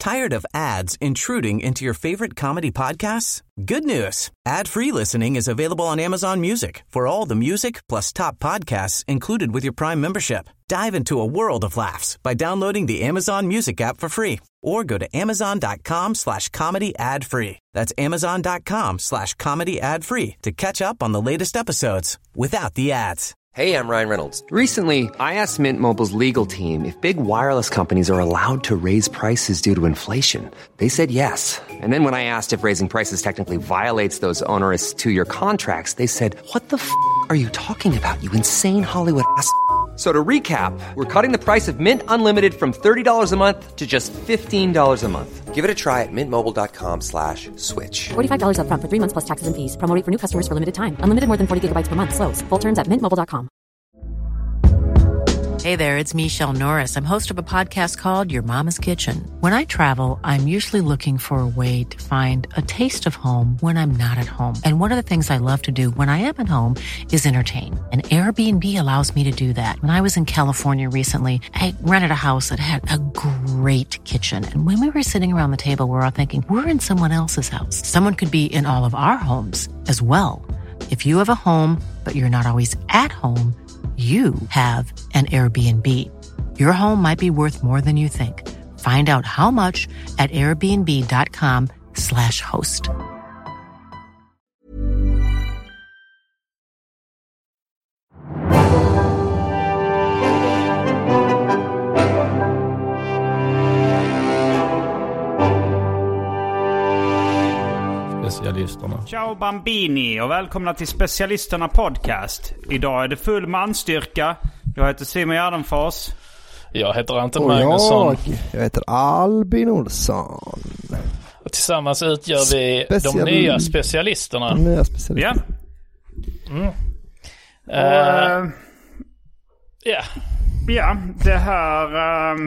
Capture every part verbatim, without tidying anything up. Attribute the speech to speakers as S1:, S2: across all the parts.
S1: Tired of ads intruding into your favorite comedy podcasts? Good news. Ad-free listening is available on Amazon Music for all the music plus top podcasts included with your Prime membership. Dive into a world of laughs by downloading the Amazon Music app for free or go to amazon.com slash comedy ad free. That's amazon.com slash comedy ad free to catch up on the latest episodes without the ads.
S2: Hey, I'm Ryan Reynolds. Recently, I asked Mint Mobile's legal team if big wireless companies are allowed to raise prices due to inflation. They said yes. And then when I asked if raising prices technically violates those onerous two-year contracts, they said, what the f*** are you talking about, you insane Hollywood ass f- So to recap, we're cutting the price of Mint Unlimited from thirty dollars a month to just fifteen dollars a month. Give it a try at mintmobile.com slash switch.
S3: forty-five dollars up front for three months plus taxes and fees. Promo rate for new customers for limited time. Unlimited more than forty gigabytes per month. Slows full terms at mint mobile dot com.
S4: Hey there, it's Michelle Norris. I'm host of a podcast called Your Mama's Kitchen. When I travel, I'm usually looking for a way to find a taste of home when I'm not at home. And one of the things I love to do when I am at home is entertain. And Airbnb allows me to do that. When I was in California recently, I rented a house that had a great kitchen. And when we were sitting around the table, we were all thinking, we're in someone else's house. Someone could be in all of our homes as well. If you have a home, but you're not always at home, you have an Airbnb. Your home might be worth more than you think. Find out how much at airbnb.com slash host.
S5: Specialisterna.
S6: Ciao Bambini och välkomna till Specialisterna podcast. Idag är det full manstyrka. Jag heter Simon Gärdenfors.
S5: Jag heter Anton
S7: och
S5: Magnusson.
S7: Jag, jag heter Albin Olsson.
S5: Och tillsammans utgör vi
S7: Special...
S5: de nya specialisterna.
S7: De nya specialisterna.
S6: Ja.
S5: Mm.
S6: Och, uh,
S5: uh, yeah.
S6: Ja, det här... Uh,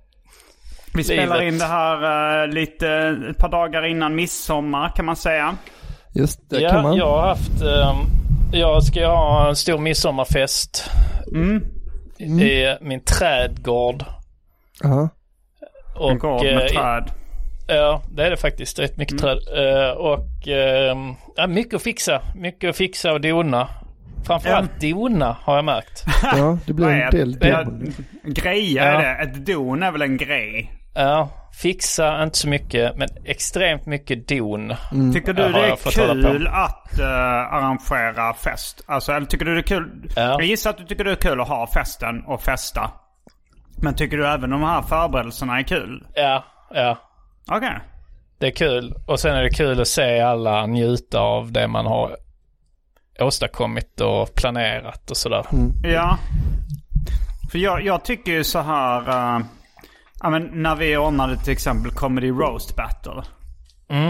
S6: vi spelar
S5: Livet.
S6: in det här uh, lite ett par dagar innan midsommar kan man säga.
S7: Just det,
S5: ja,
S7: kan man.
S5: Jag har haft... Um, jag ska ha en stor midsommarfest
S6: Mm.
S5: mm. i min trädgård.
S7: Uh-huh.
S5: Och,
S6: en gård med träd.
S5: Ja, det är det faktiskt. Rätt mycket mm. träd. Uh, och uh, ja, mycket att fixa. Mycket att fixa och dona. Framförallt mm. dona har jag märkt.
S7: Ja, det blir en del don.
S6: Grejer är det. Ett don är väl en grej.
S5: Ja, fixa inte så mycket, men extremt mycket don.
S6: Mm. Tycker du det är kul att uh, arrangera fest? Alltså, eller tycker du det är kul?
S5: Ja.
S6: Jag gissar att du tycker det är kul att ha festen och festa. Men tycker du även de här förberedelserna är kul?
S5: Ja, ja.
S6: Okej. Okay.
S5: Det är kul. Och sen är det kul att se alla njuta av det man har åstadkommit och planerat och sådär.
S7: Mm.
S6: Ja. För jag, jag tycker ju så här... Uh, Ja, men när vi ordnade till exempel Comedy Roast Battle.
S5: Mm.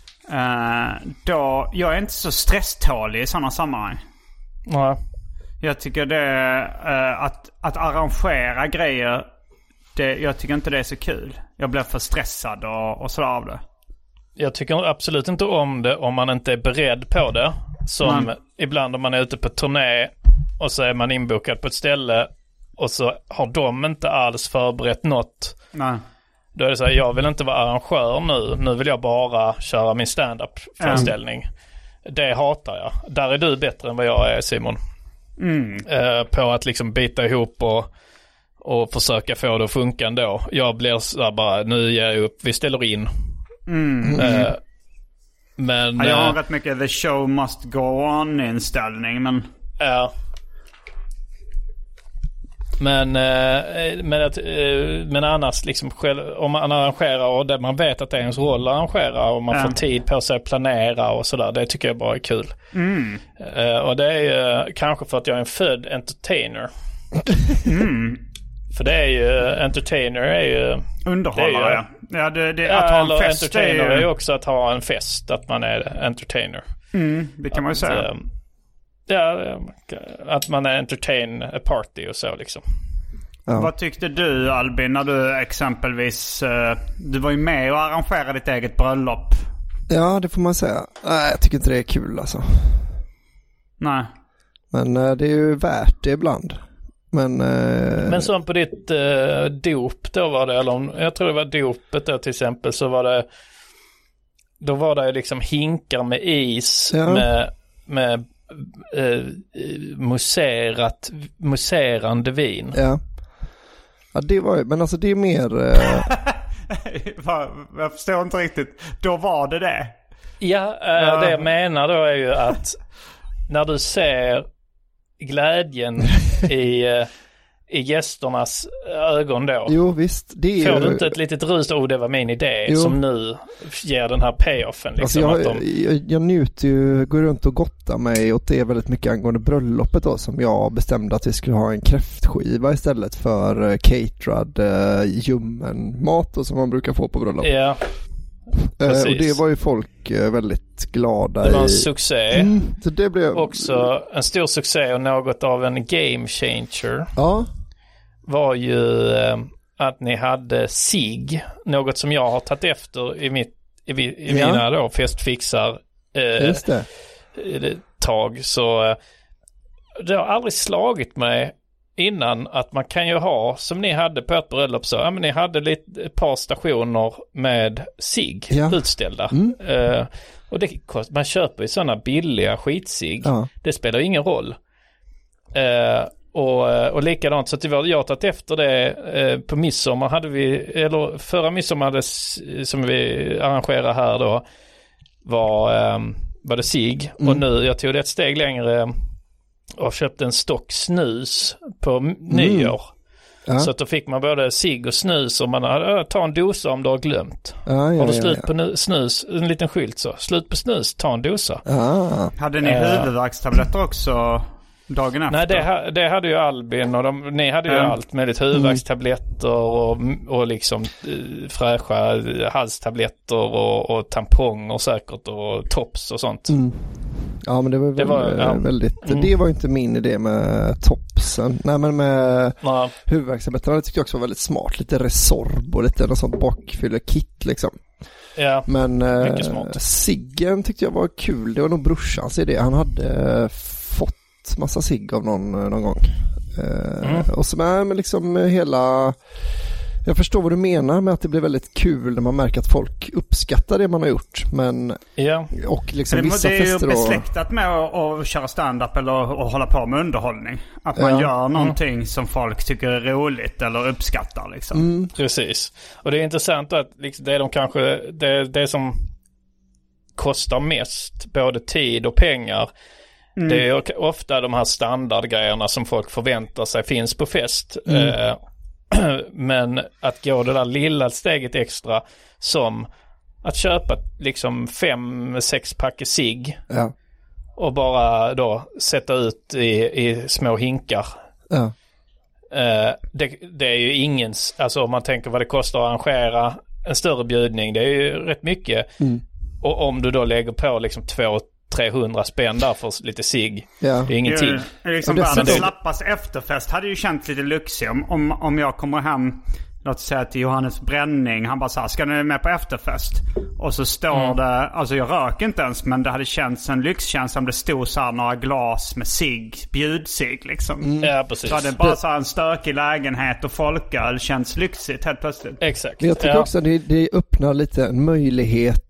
S6: Uh, då, jag är inte så stresstålig i sådana sammanhang.
S5: Ja.
S6: Jag tycker det uh, att, att arrangera grejer, det, jag tycker inte det är så kul. Jag blir för stressad och, och sådär av det.
S5: Jag tycker absolut inte om det om man inte är beredd på det. Som
S6: mm.
S5: ibland om man är ute på turné och så är man inbokad på ett ställe och så har de inte alls förberett något.
S6: Nej.
S5: Då är det så här, jag vill inte vara arrangör nu. Nu vill jag bara köra min stand-up-föreställning. Mm. Det hatar jag. Där är du bättre än vad jag är, Simon.
S6: Mm.
S5: Eh, på att liksom bita ihop och, och försöka få det att funka ändå. Jag blir så här bara, nu ger jag upp. Vi ställer in.
S6: Mm.
S5: Eh, men...
S6: Ja, jag har
S5: eh,
S6: rätt mycket the show must go on-inställning, men...
S5: Ja. Men, eh, men, att, eh, men annars liksom själv, om man arrangerar och det man vet att det är ens roll att arrangera och man
S6: ja.
S5: får tid på sig att planera och sådär, det tycker jag bara är kul.
S6: Mm.
S5: Eh, och det är ju eh, kanske för att jag är en född entertainer.
S6: Mm.
S5: För det är ju, entertainer är ju...
S6: Underhållare,
S5: ja.
S6: Ja, det, det,
S5: Ja,
S6: att ha en
S5: eller
S6: fest
S5: entertainer
S6: är
S5: är
S6: ju
S5: ju också att ha en fest, att man är entertainer.
S6: Mm, det kan att, man ju säga.
S5: Äh, ja, att man är entertain a party och så liksom.
S7: Ja.
S6: Vad tyckte du, Albin, när du exempelvis... Uh, du var ju med och arrangerade ditt eget bröllop.
S7: Ja, det får man säga. Nej, jag tycker inte det är kul alltså.
S6: Nej.
S7: Men uh, det är ju värt det ibland. Men, eh...
S5: Men som på ditt eh, dop då var det, eller om, jag tror det var dopet då till exempel, så var det, då var det liksom hinkar med is, ja. med, med eh, muserat, muserande vin.
S7: Ja. Ja, det var ju, men alltså det är mer... Eh...
S6: jag förstår inte riktigt. Då var det det.
S5: Ja, eh, ja, det jag menar då är ju att när du ser glädjen i, i gästernas ögon då.
S7: Jo, visst. Det är
S5: får
S7: ju...
S5: du inte ett litet rus, oh det var min idé, jo. Som nu ger den här payoffen. Liksom,
S7: alltså jag,
S5: att de...
S7: jag, jag njuter ju, går runt och gottar mig åt det väldigt mycket angående bröllopet då, som jag bestämde att vi skulle ha en kräftskiva istället för caterad uh, ljummen mat då, som man brukar få på bröllop.
S5: Ja.
S7: Uh, och det var ju folk uh, väldigt glada i.
S5: Det var en succé.
S7: Mm, så det blev
S5: också en stor succé och något av en game changer.
S7: Ja.
S5: Var ju uh, att ni hade sig, något som jag har tagit efter i mitt i, i
S7: ja.
S5: mina då festfixar uh,
S7: Just det.
S5: tag, så uh, det har aldrig slagit mig innan att man kan ju ha, som ni hade på ett bröllop, så ja, men ni hade lite, ett par stationer med sig
S7: ja.
S5: utställda.
S7: Mm.
S5: Uh, och det, man köper ju sådana billiga skitsig.
S7: Ja.
S5: Det spelar ingen roll. Uh, och, och likadant, så att det var, jag har tagit efter det uh, på midsommar hade vi, eller förra midsommar hade, som vi arrangerar här då, var, um, var det sig. Mm. Och nu, jag tog det ett steg längre och köpte en stock snus på mm. nyår. Ja. Så att då fick man både cigg och snus, och man hade, ta en dosa om du har glömt.
S7: Ja, ja,
S5: har du slut
S7: ja, ja.
S5: på snus, en liten skylt så, slut på snus, ta en dosa.
S7: Ja.
S6: Hade ni huvudvärkstabletter också dagen efter?
S5: Nej, det, det hade ju Albin, och de, ni hade ju mm. allt med lite huvudvärkstabletter och, och liksom äh, fräscha halstabletter och, och tamponger säkert och tops och sånt.
S7: Mm. Ja, men det var, väl,
S5: det var ja.
S7: väldigt,
S5: mm.
S7: det var inte min idé med topsen. Nej, men med
S5: ja.
S7: huvudvärkstabletterna tyckte jag också var väldigt smart. Lite Resorb och lite något sånt bakfylle-kit liksom.
S5: Ja,
S7: men
S5: mycket smart.
S7: Eh, Siggen tyckte jag var kul. Det var nog brorsans idé. Han hade eh, fått massa cigg av någon, någon gång. Eh, mm. Och så med, med liksom hela... Jag förstår vad du menar med att det blir väldigt kul när man märker att folk uppskattar det man har gjort. Men
S5: ja.
S7: och liksom
S6: det,
S7: vissa
S6: det är ju
S7: fester
S6: besläktat och... med att, att köra stand-up eller att hålla på med underhållning. Att man
S7: ja.
S6: gör någonting mm. som folk tycker är roligt eller uppskattar liksom.
S5: Mm. Precis. Och det är intressant att liksom, det är de kanske det, det som kostar mest, både tid och pengar. Mm. Det är ofta de här standardgrejerna som folk förväntar sig finns på fest. Mm. Eh, men att gå det där lilla steget extra, som att köpa liksom fem, sex pack cigg
S7: ja.
S5: och bara då sätta ut i, i små hinkar.
S7: Ja.
S5: Eh, det, det är ju ingens, alltså om man tänker vad det kostar att arrangera en större bjudning, det är ju rätt mycket.
S7: Mm.
S5: Och om du då lägger på liksom två trehundra spänn där för lite cigg.
S7: Ja.
S5: Det är ingenting.
S6: Det, liksom världens slappas efterfest hade ju känts lite lyxig. Om, om, om jag kommer hem, låt säga till Johannes Bränning, han bara så här, ska ni med på efterfest? Och så står mm. det, alltså jag röker inte ens, men det hade känts en lyxkänsla om det stod så här några glas med cigg, bjudscigg liksom.
S5: Mm. Ja, precis.
S6: Så hade det bara så här en stökig lägenhet och folköl känns lyxigt helt plötsligt.
S5: Exakt.
S7: Jag tycker ja. också att det, det öppnar lite en möjlighet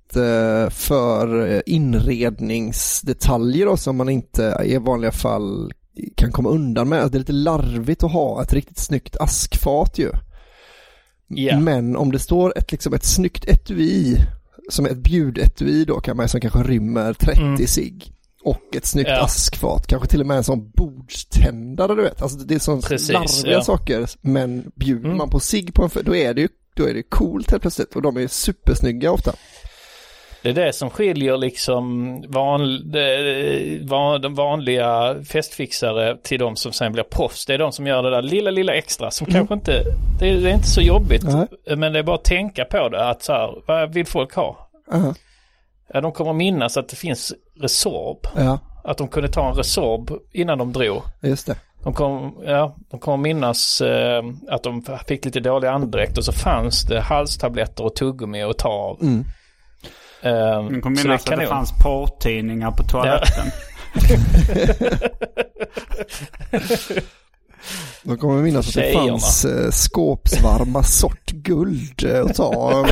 S7: för inredningsdetaljer då, som man inte i vanliga fall kan komma undan med. Det är lite larvigt att ha ett riktigt snyggt askfat ju. Yeah. Men om det står ett, liksom ett snyggt etui, som är ett bjudetui då, kan man, som kanske rymmer trettio mm. cigg och ett snyggt yeah. askfat, kanske till och med en sån bordständare, du vet. Alltså det är sån larviga yeah. saker, men bjuder mm. man på cigg på en, då är det ju då är det coolt helt plötsligt, och de är supersnygga ofta.
S5: Det är det som skiljer liksom van, van, de vanliga festfixare till de som sen blir proffs. Det är de som gör det där lilla, lilla extra som mm. kanske inte, det är, det är inte så jobbigt. Uh-huh. Men det är bara att tänka på det, att så här, vad vill folk ha? Uh-huh. Ja, de kommer minnas att det finns Resorb.
S7: Uh-huh.
S5: Att de kunde ta en Resorb innan de drog.
S7: Just det.
S5: De kommer ja, de kom minnas eh, att de fick lite dålig andedräkt, och så fanns det halstabletter och tuggummi att ta av.
S7: Mm.
S5: Um,
S6: jag kommer minnas att det fanns porrtidningar på toaletten.
S7: De kommer minnas att det
S5: Tjejerna.
S7: fanns eh, skåpsvarma sort guld eh, att ta.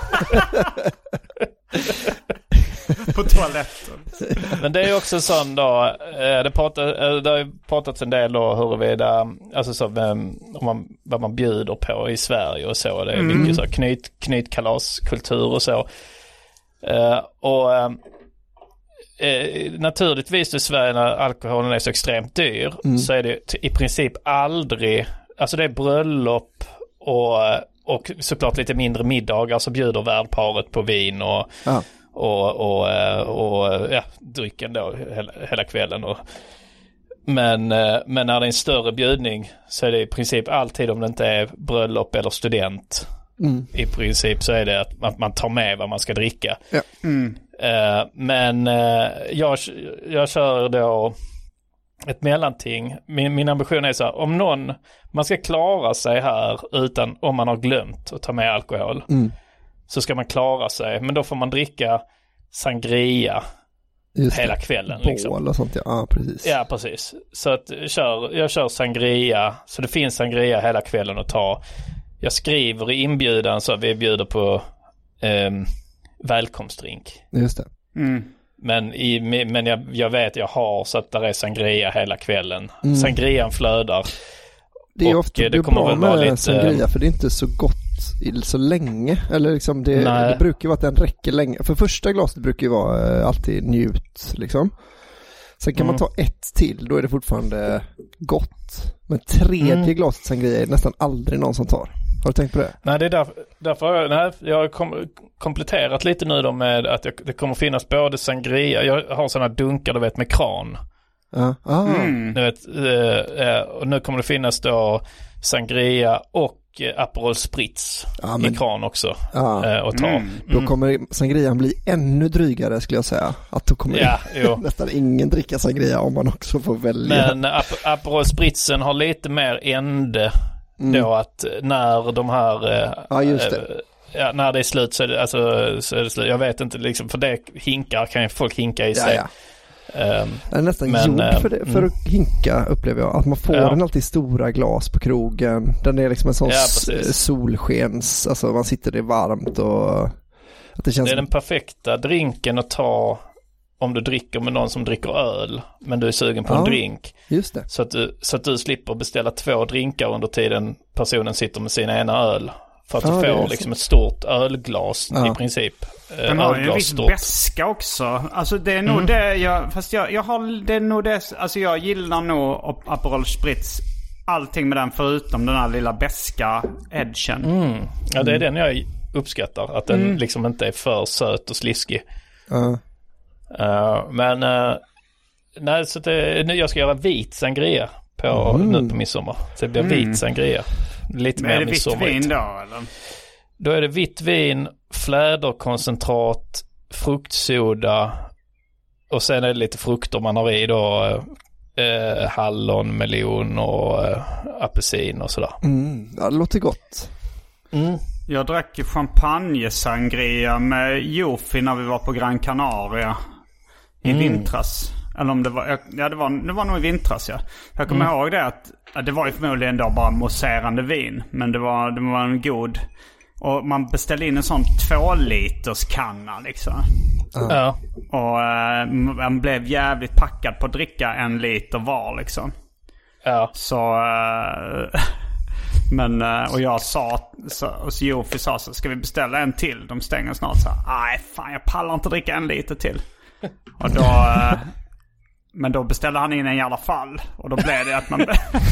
S6: På toaletten.
S5: Men det är ju också sån då, eh, det, pratar, eh, det har ju pratats en del då huruvida, alltså så, vem, om man, vad man bjuder på i Sverige och så. Det är
S6: Mm.
S5: mycket så knyt, knytkalaskultur och så. Eh, och eh, eh, naturligtvis i Sverige när alkoholen är så extremt dyr
S7: Mm.
S5: så är det t- i princip aldrig, alltså det är bröllop och, och såklart lite mindre middagar så bjuder värdparet på vin och
S7: Ja.
S5: Och, och, och ja, drycken då hela, hela kvällen. Och, men, men när det är en större bjudning så är det i princip alltid, om det inte är bröllop eller student,
S7: Mm.
S5: i princip så är det att man, man tar med vad man ska dricka.
S7: Ja.
S6: Mm.
S5: Uh, men uh, jag, jag kör då ett mellanting. Min, min ambition är så här, om någon, man ska klara sig här utan, om man har glömt att ta med alkohol.
S7: Mm.
S5: Så ska man klara sig. Men då får man dricka sangria
S7: Just
S5: hela
S7: det.
S5: kvällen.
S7: Bål
S5: Liksom.
S7: och sånt, ja. Ja, precis.
S5: Ja, precis. Så att kör, jag kör sangria. Så det finns sangria hela kvällen att ta. Jag skriver i inbjudan så att vi bjuder på eh, välkomstdrink.
S7: Just det.
S6: Mm.
S5: Men, i, men jag, jag vet jag har så att där är sangria hela kvällen.
S7: Mm.
S5: Sangrian flödar.
S7: Det är
S5: Och
S7: ofta
S5: det
S7: det
S5: kommer
S7: bra
S5: väl vara
S7: med
S5: lite-
S7: sangria för det är inte så gott i- så länge. Eller liksom det,
S5: Nej.
S7: det brukar vara att den räcker länge. För första glaset brukar ju vara eh, alltid njut liksom. Sen kan
S5: Mm.
S7: man ta ett till, då är det fortfarande gott. Men tredje
S5: Mm.
S7: glaset sangria är nästan aldrig någon som tar. Har du tänkt på det?
S5: Nej, det är därför, därför har jag, nej, jag har kom, kompletterat lite nu då med att jag, det kommer finnas både sangria, jag har sådana dunkar du vet med kran.
S7: Ja. Ah.
S6: Mm.
S5: Du vet, eh, och nu kommer det finnas då sangria och eh, Aperol Spritz
S7: Ja, men-
S5: i kran också
S7: Ja.
S5: eh, att ta.
S6: Mm.
S7: Då kommer sangrian bli ännu drygare skulle jag säga. Att då kommer
S5: Ja, jo.
S7: nästan ingen dricka sangria om man också får välja.
S5: Men Ap- Aperol Spritzen har lite mer ände
S7: Mm.
S5: då att när de här eh,
S7: Ja, just det.
S5: eh, ja, när det är slut så är det, alltså, så är det slut. Jag vet inte liksom, för det hinkar kan ju folk hinka i
S7: Ja,
S5: sig.
S7: ja.
S5: Ehm,
S7: Den är nästan
S5: Men,
S7: gjord
S5: eh,
S7: för, det, för
S5: mm.
S7: att hinka upplever jag. Att man får
S5: Ja.
S7: den alltid i stora glas på krogen. Den är liksom en sån
S5: Ja,
S7: s-
S5: precis.
S7: solskens, alltså man sitter det varmt och att det känns
S5: det är den perfekta drinken att ta om du dricker med någon som dricker öl men du är sugen på
S7: Ja.
S5: en drink.
S7: just det.
S5: Så att, du, så att du slipper beställa två drinkar under tiden personen sitter med sina ena öl. För att
S7: Ja,
S5: du
S7: det är
S5: får
S7: så.
S5: liksom ett stort ölglas
S7: Ja.
S5: i princip. Eh,
S6: Den har ju en
S5: ölglas
S6: viss
S5: stort.
S6: beska också. Alltså det är nog
S5: Mm.
S6: det jag... Fast jag, jag har... Det är nog det... Alltså jag gillar nog Aperol Spritz. Allting med den förutom den här lilla beska edgen.
S5: Mm. Ja, det är den jag uppskattar. Att den liksom inte är för söt och sliskig.
S7: Ja.
S5: Uh, men uh, nej, så det, nu jag ska göra vit sangria på,
S7: Mm.
S5: nu på midsommar. Så det blir vit sangria. Lite
S6: Men är
S5: mer
S6: det vitt
S5: midsommarigt.
S6: vin då eller?
S5: Då är det vitt vin, fläderkoncentrat, fruktsoda och sen är det lite frukter man har i då. Eh, hallon, melon och eh, apelsin och sådär.
S7: Mm. Ja, det låter gott.
S5: Mm.
S6: Jag drack champagne-sangria med Jofi när vi var på Gran Canaria i
S5: Mm.
S6: vintras. Eller om det var, ja det var, det var nog i vintras ja. Jag kommer
S5: Mm.
S6: ihåg det att, ja, det var ju förmodligen då bara mousserande vin. Men det var, det var en god, och man beställde in en sån två liters kanna liksom.
S5: Ja.
S6: Och eh, man blev jävligt packad på att dricka en liter var liksom.
S5: Ja.
S6: Så, eh, men, eh, och jag sa, så, och så Jofi sa så, ska vi beställa en till? De stänger snart så här, nej fan jag pallar inte dricka en liter till. Och då, eh, men då beställde han in en i alla fall. Och då blev det att man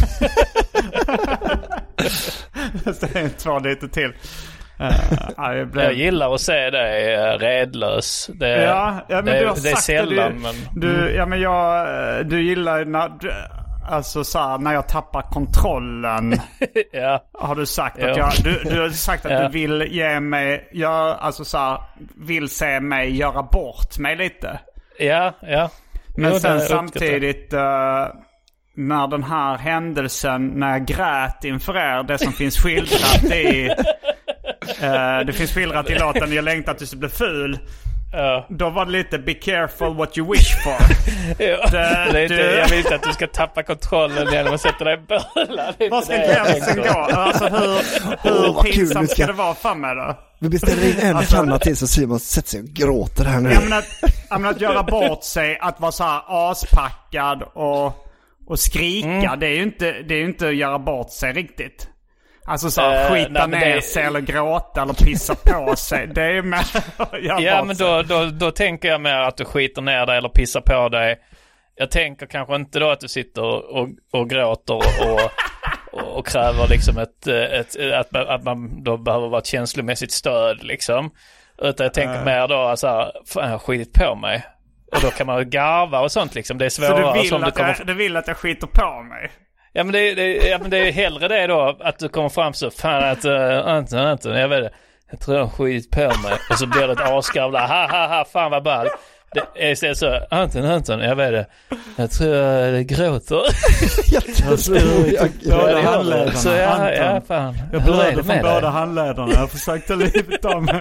S6: beställde in två liter till. Uh, ja, det blev...
S5: Jag gillar att se dig uh, redlös. Det,
S6: Ja, ja men
S5: det,
S6: du har
S5: det är
S6: sagt
S5: sällan.
S6: det.
S5: Men...
S6: Du, du, ja men jag, du gillar när du, alltså så här, när jag tappar kontrollen.
S5: ja.
S6: Har du sagt
S5: Ja.
S6: att jag, du, du har sagt att
S5: Ja.
S6: du vill ge mig, jag, alltså så här, vill se mig göra bort mig lite.
S5: Ja, ja.
S6: Men
S5: Jo,
S6: sen
S5: det uppskattar jag.
S6: samtidigt uh, när den här händelsen, när jag grät inför er, det som finns skildrat i uh, det finns skildrat i låten Jag längtar tills du blir ful.
S5: Ja.
S6: Då var det lite be careful what you wish for.
S5: Ja.
S6: det,
S5: Det är inte,
S6: du,
S5: jag vill inte att du ska tappa kontrollen genom att sätta dig i bölan.
S6: Var ska gränsen gå? Alltså hur, hur
S7: Åh, vad kul,
S6: pinsamt
S7: vi ska-
S6: ska det vara för mig då?
S7: Vi beställer in en
S6: Alltså-
S7: kanna till så Simon sätter sig och gråter här nu.
S6: Jag menar, jag menar att göra bort sig, att vara så här aspackad och, och skrika,
S5: Mm.
S6: det är ju inte, det är ju inte att göra bort sig riktigt. Alltså så här,
S5: Eh,
S6: skita
S5: nej, men
S6: ner
S5: det-
S6: sig eller gråta eller pissa på sig. Det är ju med att göra
S5: Ja,
S6: bort
S5: men
S6: sig.
S5: då, då, då tänker jag mer att du skiter ner dig eller pissar på dig. Jag tänker kanske inte då att du sitter och, och, och gråter och, och, och kräver liksom ett, ett, att, att man då behöver vara ett känslomässigt stöd liksom. Utan jag tänker
S6: Äh.
S5: mer då så här, fan jag har skitit på mig. Och då kan man garva och sånt liksom. Det är
S6: Så
S5: svårare
S6: du vill,
S5: som du
S6: att
S5: kommer...
S6: jag, du vill att jag skiter på mig?
S5: Ja men, det, det, ja men det är hellre det då att du kommer fram så fan att uh, Anton, Anton, jag vet det, jag tror jag har skit på mig och så blir det ett asgarv ha ha ha fan vad ball. Det är så, så Anton, Anton, jag vet det, jag tror jag gråter.
S7: Jag tror jag
S6: Båda
S5: Ja,
S6: handlederna,
S5: så ja,
S6: Anton.
S5: ja fan.
S6: Jag
S5: Hur är
S6: blöder
S5: det
S6: från
S5: med
S6: båda
S5: dig?
S6: handlederna. Jag försökte livet av mig.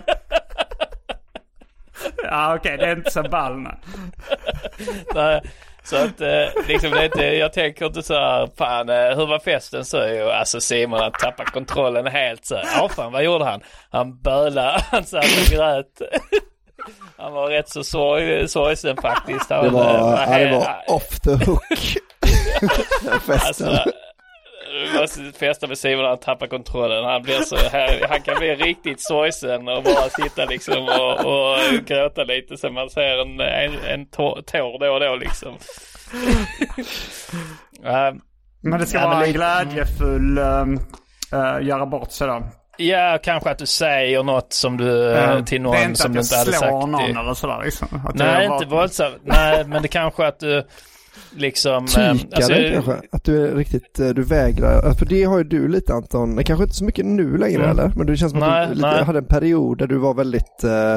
S6: Ja okej, okay, det är inte så ball nu.
S5: Nej, så att eh, liksom det är inte, jag tänker inte så här, fan eh, hur var festen så är ju, alltså Simon han tappar kontrollen helt så, ja fan vad gjorde han? Han bölade, han satt och grät. Han var rätt så sorg, sorgsen faktiskt. Han,
S7: Det var,
S5: eh,
S7: ja, det
S5: he-
S7: var off the hook. Festen.
S5: Alltså, du måste festa med Simon när han tappar kontrollen. Han blir så här, han kan bli riktigt sorgsen och bara sitta liksom och, och gråta lite så man ser en, en, en tår, tår då och då liksom. uh,
S6: Men det ska
S5: Ja,
S6: vara
S5: men
S6: en
S5: lite-
S6: glädjefull um, uh, göra bort sig då.
S5: Ja, kanske att du säger något som du,
S6: Uh,
S5: till
S6: det är
S5: någon
S6: inte
S5: som
S6: att
S5: du
S6: jag
S5: inte hade
S6: slår
S5: sagt.
S6: någon
S5: i-
S6: eller sådär liksom. Att
S5: Nej,
S6: jag
S5: inte
S6: var-
S5: våldsamt. Nej, men det kanske att du liksom...
S7: Tyka
S5: alltså,
S7: dig kanske, att du är riktigt, eh, du vägrar, för det har ju du lite Anton, kanske inte så mycket nu längre
S5: Mm.
S7: eller, men det känns som att
S5: Nej,
S7: du lite,
S5: nej.
S7: hade en period där du var väldigt eh,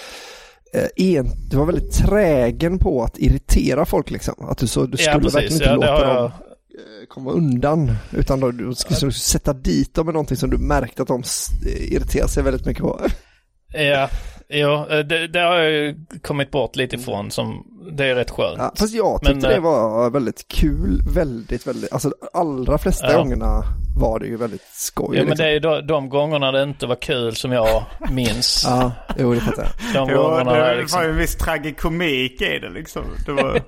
S7: eh, en, du var väldigt trägen på att irritera folk liksom, att du, så, du
S5: Ja,
S7: skulle
S5: precis.
S7: verkligen inte
S5: Ja, det
S7: låta
S5: har jag-
S7: dem eh, komma undan, utan då, du skulle så sätta dit dem med någonting som du märkte att de s- irriterar sig väldigt mycket på.
S5: Ja, ja det, det har jag ju kommit bort lite ifrån som, det är rätt skönt.
S7: Ja, fast jag tyckte
S5: Men,
S7: det
S5: eh,
S7: var väldigt kul, väldigt, väldigt, alltså allra flesta
S5: Ja.
S7: gångerna var det ju väldigt skoj.
S5: Ja, men
S7: liksom.
S5: det är ju de, de gångerna det inte var kul som jag minns.
S7: Ja, jo det fattar jag.
S5: De
S6: Jo,
S5: gångerna
S6: det
S5: där
S6: var
S5: liksom...
S6: ju en viss tragikomik i det liksom. Det var...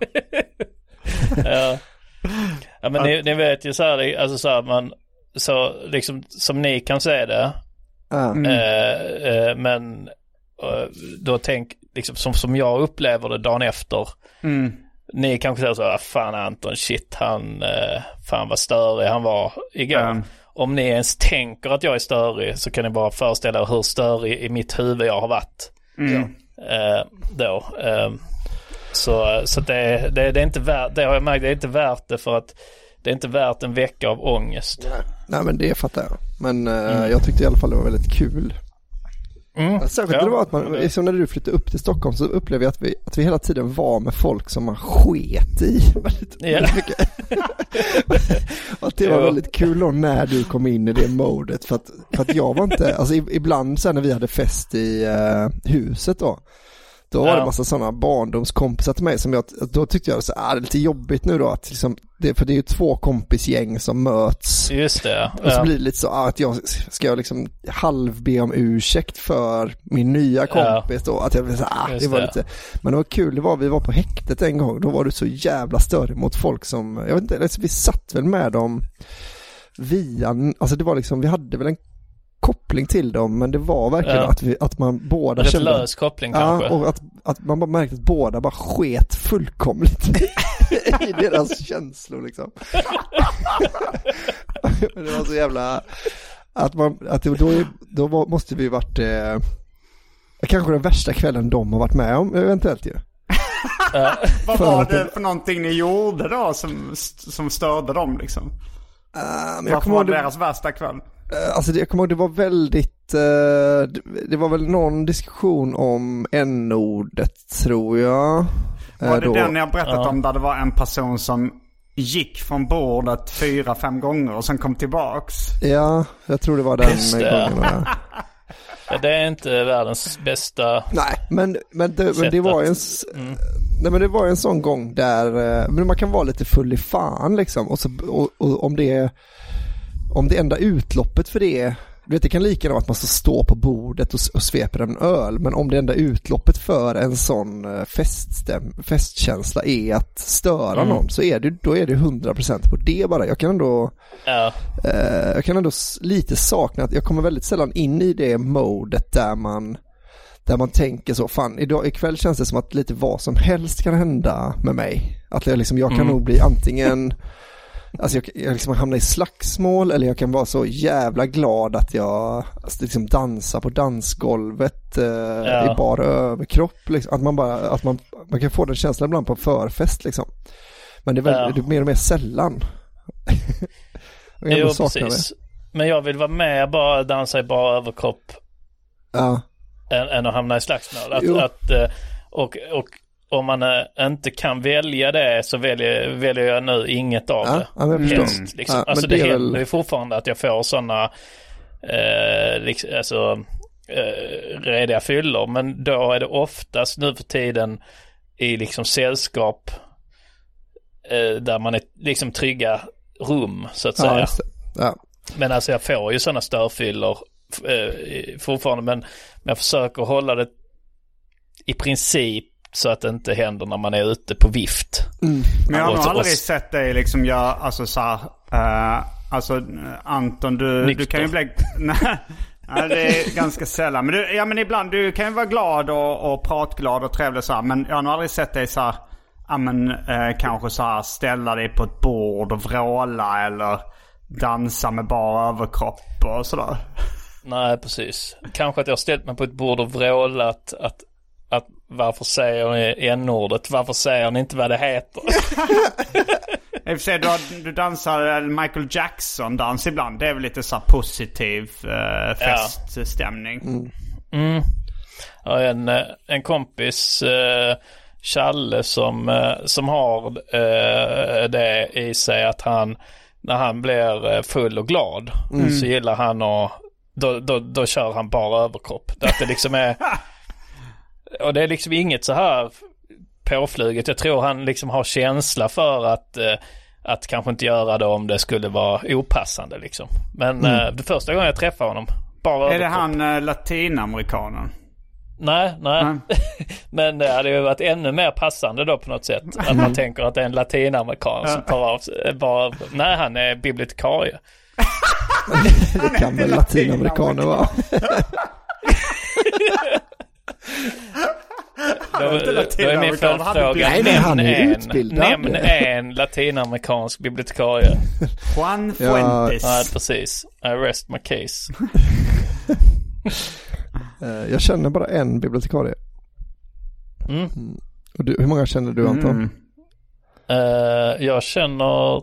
S5: Ja. Ja, men ni, ni vet ju så här, det- alltså så här, man, så liksom, som ni kan se det,
S7: Ja.
S5: eh, eh, men eh, då tänk, liksom, som, som jag upplever det dagen efter,
S6: Mm.
S5: ni kanske säger så här, fan Anton, shit, han, eh, fan vad störig han var igår.
S6: Mm.
S5: Om ni ens tänker att jag är störig så kan ni bara föreställa er hur störig i mitt huvud jag har varit.
S6: Mm.
S5: Eh, då. Eh, så så det, det, det är inte värt, det har jag märkt, det är inte värt det för att det är inte värt en vecka av ångest.
S7: Nej men det fattar jag. Men eh,
S5: Mm.
S7: jag tyckte i alla fall det var väldigt kul.
S5: Mm.
S7: Särskilt
S5: Ja.
S7: när det var att man, liksom när du flyttade upp till Stockholm så upplevde jag att vi, att vi hela tiden var med folk som man sket i väldigt,
S5: Ja.
S7: väldigt mycket. Och att det var
S5: Jo.
S7: väldigt kul då när du kom in i det modet för att, för att jag var inte, alltså i- ibland sen när vi hade fest i eh, huset då, då var
S5: Ja.
S7: det en massa sådana barndomskompisar till mig som jag, då tyckte jag så ah, det är lite jobbigt nu då att liksom, det, för det är ju två kompisgäng som möts.
S5: Just det.
S7: Och så
S5: Ja.
S7: blir det lite så ah, att jag ska jag liksom halvbe om ursäkt för min nya kompis då. Att jag blir så ah,
S5: Just
S7: det var
S5: det.
S7: lite. Men det var kul, det var, vi var på häktet en gång. Då var du så jävla störig mot folk som, jag vet inte, alltså, vi satt väl med dem via, alltså det var liksom, vi hade väl en koppling till dem, men det var verkligen
S5: Ja.
S7: att, vi, att man båda
S5: Rätt
S7: kände,
S5: lös koppling kanske.
S7: ja, och att, att man bara märkte att båda bara sket fullkomligt i deras känslor liksom. Det var så jävla att man, att det, då, då var, måste vi varit eh, kanske den värsta kvällen de har varit med om eventuellt ju.
S5: Ja.
S6: Vad
S7: För
S6: var
S7: att
S6: det
S7: det-
S6: för någonting ni gjorde då som, som störde dem liksom?
S7: Uh, men jag
S6: Varför
S7: kommer
S6: var
S7: ihåg
S6: det
S7: det,
S6: deras värsta kväll?
S7: eh, alltså det, jag kommer ihåg det var väldigt eh, det, det var väl någon diskussion om n-ordet tror jag. Eh,
S6: Var det
S7: då.
S6: den jag berättat
S5: Ja.
S6: om där det var en person som gick från bordet fyra, fem gånger och sen kom tillbaks?
S7: Ja, jag tror det var den
S5: Just det.
S7: gången. Ja.
S5: Det är inte världens bästa.
S7: Nej, men, men, det, men det var en mm. nej, men det var en sån gång där men man kan vara lite full i fan liksom och, så, och, och om det om det enda utloppet för det, du vet, det kan lika gärna att man ska stå på bordet och, och sveper en öl, men om det enda utloppet för en sån feststäm, festkänsla är att störa mm. någon, så är det, då är det hundra procent på det bara. Jag kan ändå
S5: ja.
S7: eh, jag kan ändå lite sakna att jag kommer väldigt sällan in i det modet där man där man tänker så, fan, idag, ikväll känns det som att lite vad som helst kan hända med mig. Att jag, liksom, jag kan mm. nog bli antingen alltså jag, jag liksom hamnar i slagsmål, eller jag kan vara så jävla glad att jag alltså liksom dansar på dansgolvet eh, ja. i bara överkropp liksom. Att man bara att man, man kan få den känslan ibland på förfest liksom. Men det är, väl, ja. det är mer och mer sällan.
S5: Jo, precis. Det. Men jag vill vara med bara dansa i bara överkropp.
S7: Ja.
S5: Än, än att hamna i slagsmål. Att, att, och, och om man inte kan välja det, så väljer, väljer jag nu inget av
S7: ja,
S5: det.
S7: Ja, men
S5: helst, liksom.
S7: Ja,
S5: alltså
S7: det,
S5: det
S7: är
S5: händer
S7: väl...
S5: ju fortfarande att jag får sådana eh, liksom, alltså, eh, rediga fyllor. Men då är det oftast nu för tiden i liksom sällskap eh, där man är liksom trygga rum, så att
S7: ja,
S5: säga.
S7: Ja.
S5: Men alltså jag får ju sådana störfyllor eh, fortfarande, men, men jag försöker hålla det i princip så att det inte händer när man är ute på vift.
S6: Mm. Men jag har nog aldrig och... sett dig liksom göra, alltså så här, uh, alltså Anton, du, du kan ju bli... Nej, det är ganska sällan. Men, du, ja, men ibland, du kan ju vara glad och, och pratglad och trevlig så här, men jag har nog aldrig sett dig så här, ja men uh, kanske så här ställa dig på ett bord och vråla eller dansa med bara överkropp och sådär.
S5: Nej, precis. Kanske att jag har ställt mig på ett bord och vrålat att, att varför säger ni n-ordet? Varför säger ni inte vad det heter?
S6: I och för sig, du, du dansar Michael Jackson-dans ibland. Det är väl lite så positiv uh, feststämning.
S5: Ja. Mm. Mm. Ja, en, en kompis, uh, Challe, som, uh, som har uh, det i sig att han, när han blir full och glad, mm. så gillar han att då, då, då kör han bara överkropp. Att det liksom är... Och det är liksom inget så här påflyget. Jag tror han liksom har känsla för att, eh, att kanske inte göra det om det skulle vara opassande liksom. Men mm. eh, det första gången jag träffade honom, bara
S6: är det han eh, latinamerikanen?
S5: Nej, nej. Mm. Men det hade ju varit ännu mer passande då på något sätt. Att man tänker att det är en latinamerikan som tar av bara, nej, han är bibliotekarie.
S7: Det kan väl latinamerikaner vara.
S5: Då, då är min följdfråga,
S7: nej, nej, han är utbildad.
S5: Nämn en latinamerikansk bibliotekarie.
S6: Juan Fuentes.
S5: Ja, precis. I rest my case.
S7: Jag känner bara en bibliotekarie.
S5: Mm.
S7: Och du, hur många känner du, Anton?
S5: Mm. Uh, jag känner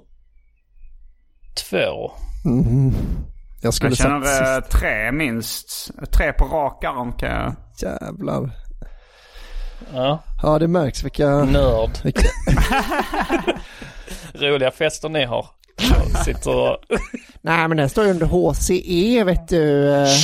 S5: två.
S7: Mm. Jag, skulle
S6: jag känner
S7: sagt...
S6: tre minst. Tre på rak arm kan jag...
S7: Jävlar.
S5: Ja,
S7: ja det märks vilka...
S5: Nörd.
S7: Vilka...
S5: Roliga fester ni har. Jag sitter och...
S7: Nej, men den står ju under H C E, vet du.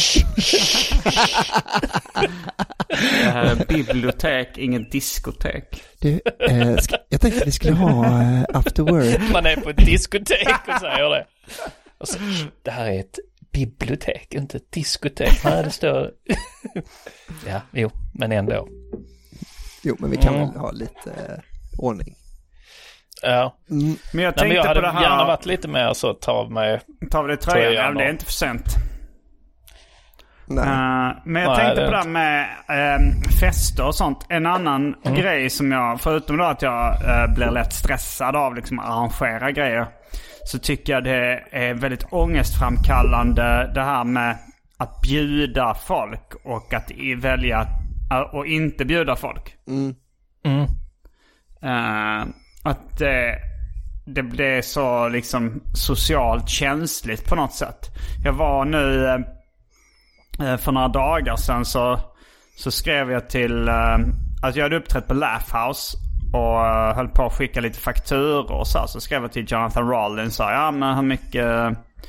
S6: Det här är bibliotek, ingen diskotek.
S7: Du, eh, ska... jag tänkte att vi skulle ha eh, after work.
S5: Man är på ett diskotek och säger det. Och så, det här är ett bibliotek, inte ett diskotek. Nej, det står... Ja, jo, men ändå.
S7: Jo, men vi kan mm. väl ha lite eh, ordning.
S5: Ja.
S6: Mm. Men jag
S5: tänkte Nej, men jag hade
S6: på det här...
S5: gärna varit lite mer så ta av mig...
S6: Ta av dig tröjan, ja, det är inte för sent.
S7: Nej.
S6: Uh, men jag
S5: Nej,
S6: tänkte
S5: det
S6: på det här med uh, fester och sånt. En annan mm. grej som jag, förutom då att jag uh, blir lätt stressad av liksom att arrangera grejer, så tycker jag det är väldigt ångestframkallande det här med att bjuda folk och att välja uh, och inte bjuda folk.
S7: Mm.
S5: Mm.
S6: Uh, att det, det blir så liksom socialt känsligt på något sätt. Jag var nu uh, för några dagar sedan så, så skrev jag till uh, att jag hade uppträtt på Laugh House och uh, höll på att skicka lite fakturor och så, så skrev jag till Jonathan Rollins och sa, ja men hur mycket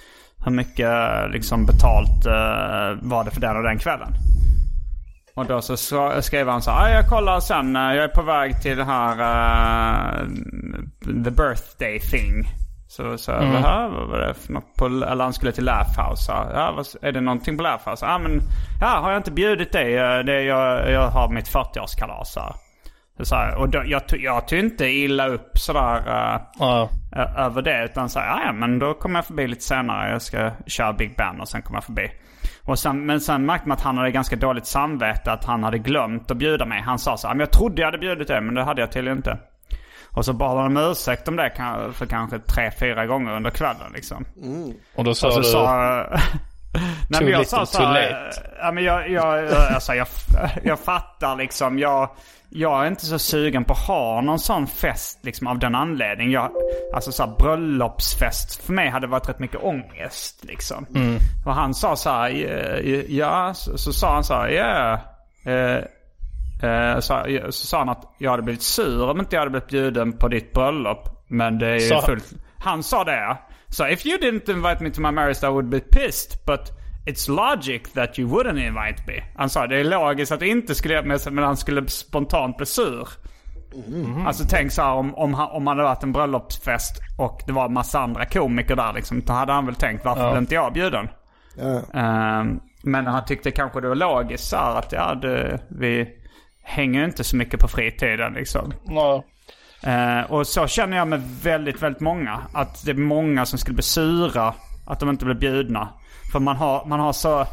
S6: hur mycket liksom betalt uh, var det för den och den kvällen. Och då så skrev han så här, jag kollar sen, jag är på väg till det här uh, the birthday thing. Så så mm. vad, vad var det för något på, eller han skulle till Laugh House. Ja, vad, är det någonting på Laugh House? Ja, men ja, har jag inte bjudit dig? Det jag jag har mitt fyrtioårskalas här. Så här, och då, jag jag tog inte illa upp så där uh, uh. över det, utan så här, ja, men då kommer jag förbi lite senare. Jag ska köra Big Ben och sen kommer jag förbi. Och sen, men sen märkte man att han hade ganska dåligt samvete, att han hade glömt att bjuda mig. Han sa så här, men jag trodde jag hade bjudit dig, men det hade jag tydligen inte. Och så bad han om ursäkt om det för kanske tre, fyra gånger under kvällen liksom.
S5: Mm. Och då sa
S6: och så
S5: du...
S6: Sa, nej, men jag sa så här, ja, men jag, jag, alltså, jag, jag fattar liksom, jag, jag är inte så sugen på att ha någon sån fest liksom, av den anledningen. Jag, alltså så här, bröllopsfest för mig hade varit rätt mycket ångest liksom. Mm. Och han sa så här, ja, så, så sa han så här, ja, eh, eh, så, så sa han att jag hade blivit sur om inte jag hade blivit bjuden på ditt bröllop. Men det är ju fullt. Han sa det. So if you didn't invite me to my marriage I would be pissed, but it's logic that you wouldn't invite me. Han sa det är logiskt att du inte skulle göra med sig, men han skulle spontant bli sur. Mm. Alltså tänk så här, om, om, han, om man hade varit en bröllopsfest och det var en massa andra komiker där liksom, då hade han väl tänkt, varför ja. blev inte jag bjuden? Ja. Um, men han tyckte kanske det var logiskt så här, att ja, det, vi hänger inte så mycket på fritiden liksom.
S5: Ja.
S6: Uh, och så känner jag med väldigt, väldigt många. Att det är många som skulle bli sura att de inte blir bjudna. För man har, man har så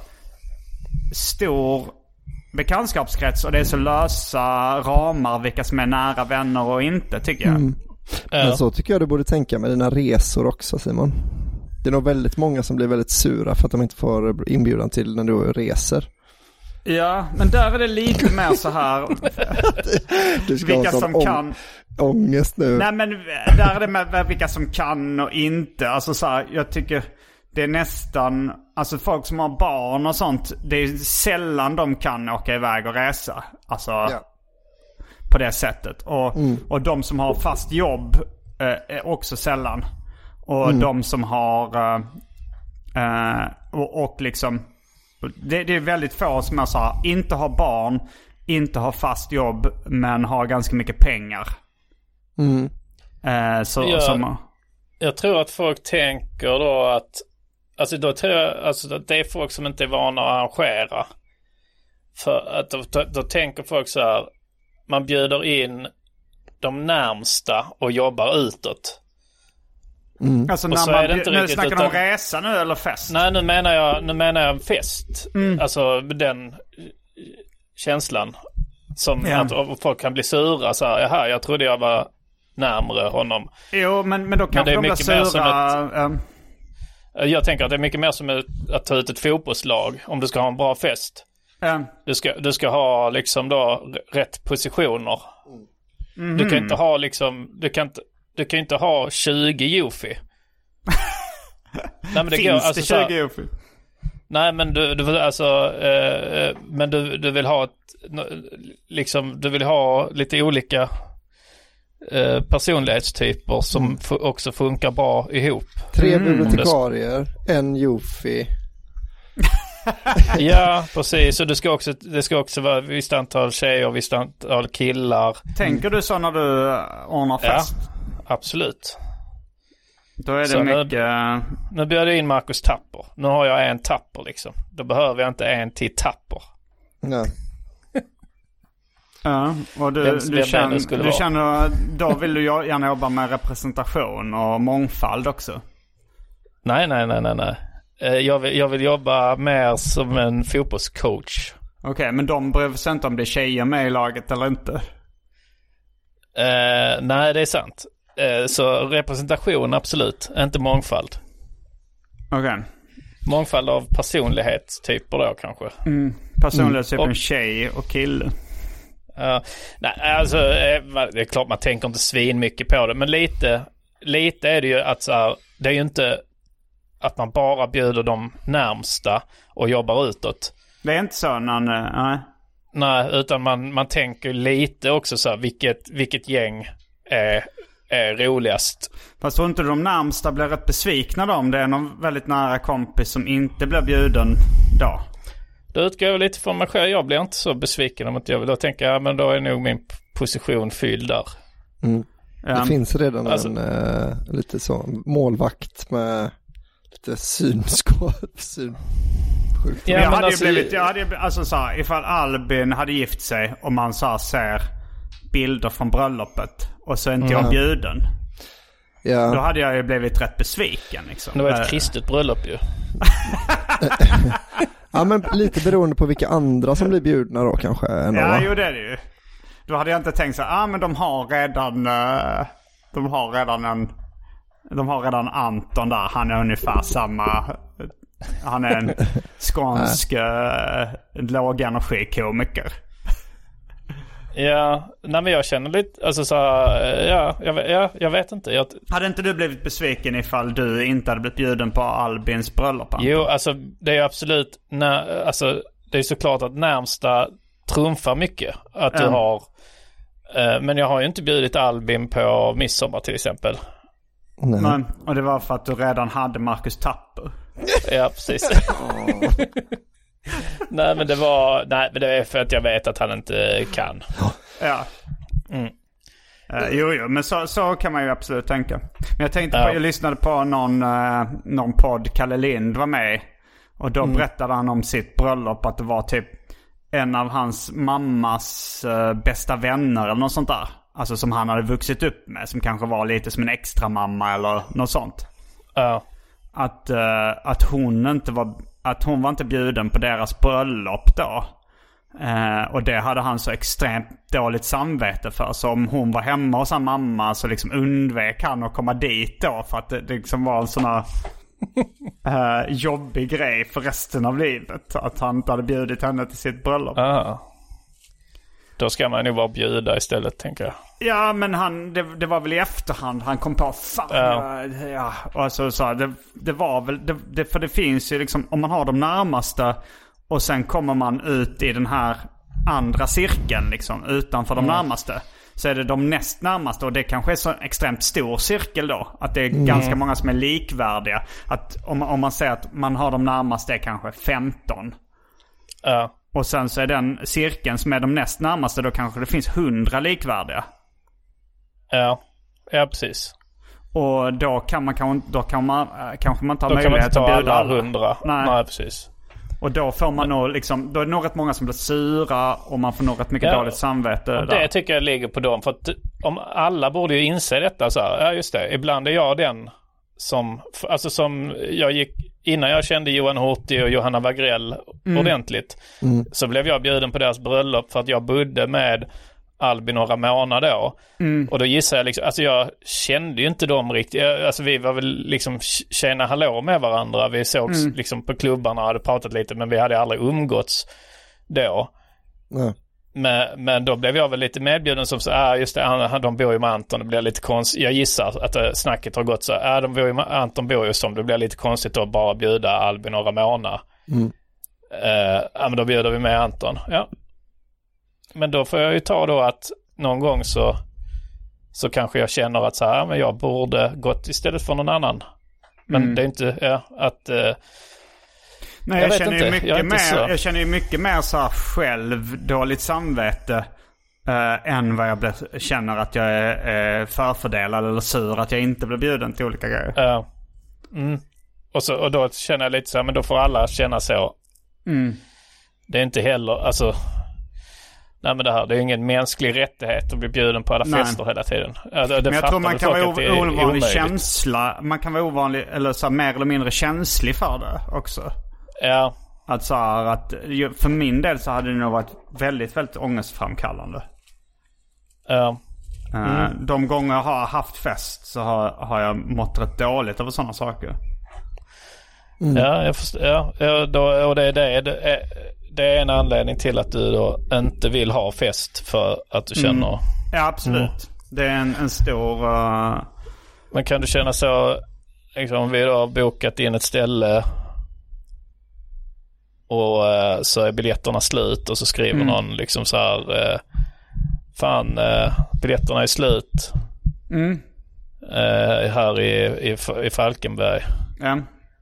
S6: stor bekantskapskrets och det är så lösa ramar vilka som är nära vänner och inte, tycker jag. Mm.
S7: Men så tycker jag du borde tänka med dina resor också, Simon. Det är nog väldigt många som blir väldigt sura för att de inte får inbjudan till när du reser.
S6: Ja, men där är det lite mer så här
S7: du ska
S6: vilka
S7: ha
S6: som
S7: ång-
S6: kan
S7: ångest nu.
S6: Nej, men där är det med vilka som kan och inte. Alltså så här, jag tycker det är nästan, alltså folk som har barn och sånt, det är sällan de kan åka iväg och resa. Alltså ja. På det sättet. Och, mm. och de som har fast jobb eh, är också sällan. Och mm. de som har eh, och, och liksom det, det är väldigt få som jag sa, inte har barn, inte har fast jobb, men har ganska mycket pengar.
S7: Mm.
S6: Eh, så,
S5: jag,
S6: som,
S5: jag tror att folk tänker då att alltså då tror jag alltså att det är folk som inte är vana att arrangera. För att då, då, då tänker folk så här, man bjuder in de närmsta och jobbar utåt.
S6: Mm. Alltså när man, nu riktigt, snackar utan, om resa nu eller fest?
S5: Nej, nu menar jag, nu menar jag fest.
S6: Mm.
S5: Alltså den känslan som
S6: ja.
S5: att folk kan bli sura så här, jaha, jag trodde jag var närmare honom.
S6: Jo, men, men då kanske de blir sura.
S5: Ett, um... Jag tänker att det är mycket mer som att ta ut ett fotbollslag om du ska ha en bra fest.
S6: Um.
S5: Du ska, du ska ha liksom då rätt positioner.
S6: Mm.
S5: Du kan inte ha liksom, du kan inte Du kan inte ha tjugo Jofi. Nej, men det
S6: finns
S5: går, alltså,
S6: det tjugo Jofi?
S5: Nej, men du, du alltså eh, men du, du vill ha ett, liksom du vill ha lite olika eh, personlighetstyper som mm. f- också funkar bra ihop.
S7: Tre mm. bibliotekarier, en Jofi.
S5: Ja, precis. Och det ska också det ska också vara visst antal tjejer, visst antal killar.
S6: Tänker du så när du ordnar fest?
S5: Ja. Absolut.
S6: Då är det
S5: så
S6: mycket...
S5: Nu, nu bjöd jag in Marcus Tapper. Nu har jag en Tapper liksom. Då behöver jag inte en till Tapper.
S7: Nej.
S6: Ja, och du,
S5: vem,
S6: du,
S5: vem
S6: känner, du känner... Då vill du gärna jobba med representation och mångfald också.
S5: Nej, nej, nej, nej, nej. Jag vill, jag vill jobba mer som en fotbollscoach.
S6: Okej, okay, men de bryr sig inte om det är tjejer med i laget eller inte.
S5: Uh, nej, det är sant. Uh, så representation, absolut. Inte mångfald.
S6: Okej. Okay.
S5: Mångfald av personlighetstyper då kanske.
S6: Mm. Personlighetstypen mm. tjej och kille.
S5: Uh, nej, alltså det är klart man tänker inte svin mycket på det. Men lite, lite är det ju att så här, det är ju inte att man bara bjuder de närmsta och jobbar utåt.
S6: Det är inte så någon... Nej.
S5: Nej, utan man, man tänker lite också så här, vilket, vilket gäng är är roligast.
S6: Fast tror inte de närmsta blir rätt besvikna då om det är någon väldigt nära kompis som inte blir bjuden då?
S5: Då utgår jag lite från mig själv. Jag blir inte så besviken om att jag vill. Då tänker jag, men då är nog min position fylld där.
S7: Mm. Det um, finns redan
S5: alltså,
S7: en uh, lite så målvakt med lite synskåp. Syn.
S6: Ja, jag, hade alltså, blivit, jag hade alltså så här, ifall Albin hade gift sig och man så här, ser bilder från bröllopet och så är inte mm. jag bjuden. Ja. Då hade jag ju blivit rätt besviken liksom.
S5: Det var ett kristet bröllop ju.
S7: Ja, men lite beroende på vilka andra som blir bjudna då kanske. Ändå,
S6: ja, jo det är det ju. Då hade jag inte tänkt så ah, men de har redan de har redan en de har redan Anton där. Han är ungefär samma. Han är en skånsk uh, lågenergikomiker.
S5: Ja, nej men jag känner lite, alltså så, ja, jag, ja, jag vet inte. Jag...
S6: Hade inte du blivit besviken ifall du inte hade blivit bjuden på Albins bröllop?
S5: Jo, alltså det är absolut, när, alltså det är såklart att närmsta trumfar mycket. Att du mm. har, eh, men jag har ju inte bjudit Albin på midsommar till exempel.
S6: Nej. Nej, och det var för att du redan hade Marcus Tapper.
S5: Ja, precis. Nej, men det var nej, men det är för att jag vet att han inte kan.
S6: Ja. Mm. Uh, jo, jo, men så, så kan man ju absolut tänka. Men jag tänkte på, ja. jag lyssnade på någon, uh, någon podd, Kalle Lind var med. Och då mm. berättade han om sitt bröllop, att det var typ en av hans mammas uh, bästa vänner eller något sånt där. Alltså som han hade vuxit upp med, som kanske var lite som en extra mamma eller något sånt.
S5: Ja.
S6: Att, uh, att hon inte var att hon var inte bjuden på deras bröllop då. Uh, och det hade han så extremt dåligt samvete för. Så om hon var hemma hos sin mamma så liksom undvek han att komma dit då. För att det, det liksom var en sån här uh, jobbig grej för resten av livet. Att han inte hade bjudit henne till sitt bröllop.
S5: Aha. Då ska man ju bara bjuda istället, tänker jag.
S6: Ja, men han, det, det var väl i efterhand han kom på, fan, ja. ja. Och alltså, så, det, det var väl, det, det, för det finns ju liksom, om man har de närmaste och sen kommer man ut i den här andra cirkeln liksom, utanför de mm. närmaste, så är det de näst närmaste, och det kanske är så en extremt stor cirkel då, att det är mm. ganska många som är likvärdiga. Att om, om man säger att man har de närmaste är kanske femton.
S5: Ja.
S6: Och sen så är den cirkeln som är de näst närmaste, då kanske det finns hundra likvärdiga.
S5: Ja, ja precis.
S6: Och då kan man, då kan man kanske man inte ha
S5: då
S6: möjlighet
S5: kan man
S6: att
S5: bjuda alla hundra. Nej. Nej, precis.
S6: Och då får man nog liksom, då är det nog rätt många som blir sura och man får nog rätt mycket ja, dåligt samvete.
S5: Och det tycker jag ligger på dem. För att om alla borde ju inse detta så här, ja just det, ibland är jag den som, alltså som jag gick, innan jag kände Johan Hurtig och Johanna Wagrell mm. ordentligt, mm. så blev jag bjuden på deras bröllop för att jag bodde med Albin och Ramona då. Mm. Och då gissar jag liksom, alltså jag kände ju inte dem riktigt. Alltså vi var väl liksom tjena hallå med varandra. Vi sågs mm. liksom på klubbarna och hade pratat lite, men vi hade aldrig umgåtts då. Mm. Men, men då blev jag väl lite medbjuden som så, ah, just det, han, de bor ju med Anton, det blir lite konstigt. Jag gissar att uh, snacket har gått så, ah, de bor ju med, Anton bor ju som, det blir lite konstigt att bara bjuda Albin och Ramona. Mm. Uh, ja, men då bjuder vi med Anton. Ja. Men då får jag ju ta då att någon gång så så kanske jag känner att så här, men jag borde gått istället för någon annan. Men mm. det är inte, ja, att... Uh,
S6: Nej, jag, jag känner ju mycket jag mer, jag känner ju mycket mer så här själv dåligt samvete uh, än vad jag blir, känner att jag är uh, förfördelad eller sur att jag inte blir bjuden till olika grejer.
S5: Ja. Uh, mm. och, så, och då känner jag lite så här, men då får alla känna så. Mm. Det är inte heller, alltså... Nej, men det här, det är ingen mänsklig rättighet att bli bjuden på alla Nej. fester hela tiden. Ja, det, det
S6: men jag tror man kan vara ovanlig omöjligt. känsla, man kan vara ovanlig, eller så här, mer eller mindre känslig för det också.
S5: Ja.
S6: Att så här, att för min del så hade det nog varit väldigt, väldigt ångestframkallande.
S5: Ja. Mm.
S6: De gånger jag har haft fest så har, har jag mått rätt dåligt över sådana saker.
S5: Mm. Ja, jag förstår, ja, ja då, och det är det, det är, det är en anledning till att du då inte vill ha fest, för att du känner... Mm.
S6: Ja, absolut. Mm. Det är en, en stor... Uh...
S5: Men kan du känna så, liksom, om vi då har bokat in ett ställe och uh, så är biljetterna slut och så skriver mm. någon liksom så här, uh, fan, uh, biljetterna är slut.
S6: Mm.
S5: Uh, här i, i, i Falkenberg.
S6: Ja.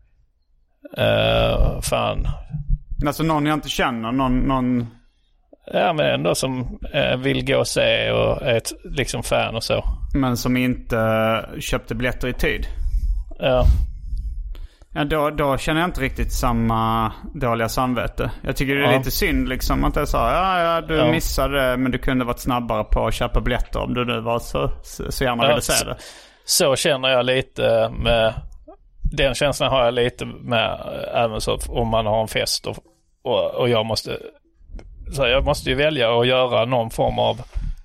S5: Uh, fan.
S6: Alltså någon jag inte känner, någon... någon...
S5: Ja, men ändå som uh, vill gå och se och är ett liksom fan och så.
S6: Men som inte uh, köpte biljetter i tid.
S5: Ja.
S6: Ja, då, då känner jag inte riktigt samma dåliga samvete. Jag tycker det är
S5: ja.
S6: lite synd liksom att jag sa ja, ja du ja. missade men du kunde varit snabbare på att köpa biljetter om du nu var så, så, så gärna ja, ville se det.
S5: Så, så känner jag lite med, den känslan har jag lite med även så om man har en fest och, och, och jag måste så jag måste ju välja att göra någon form av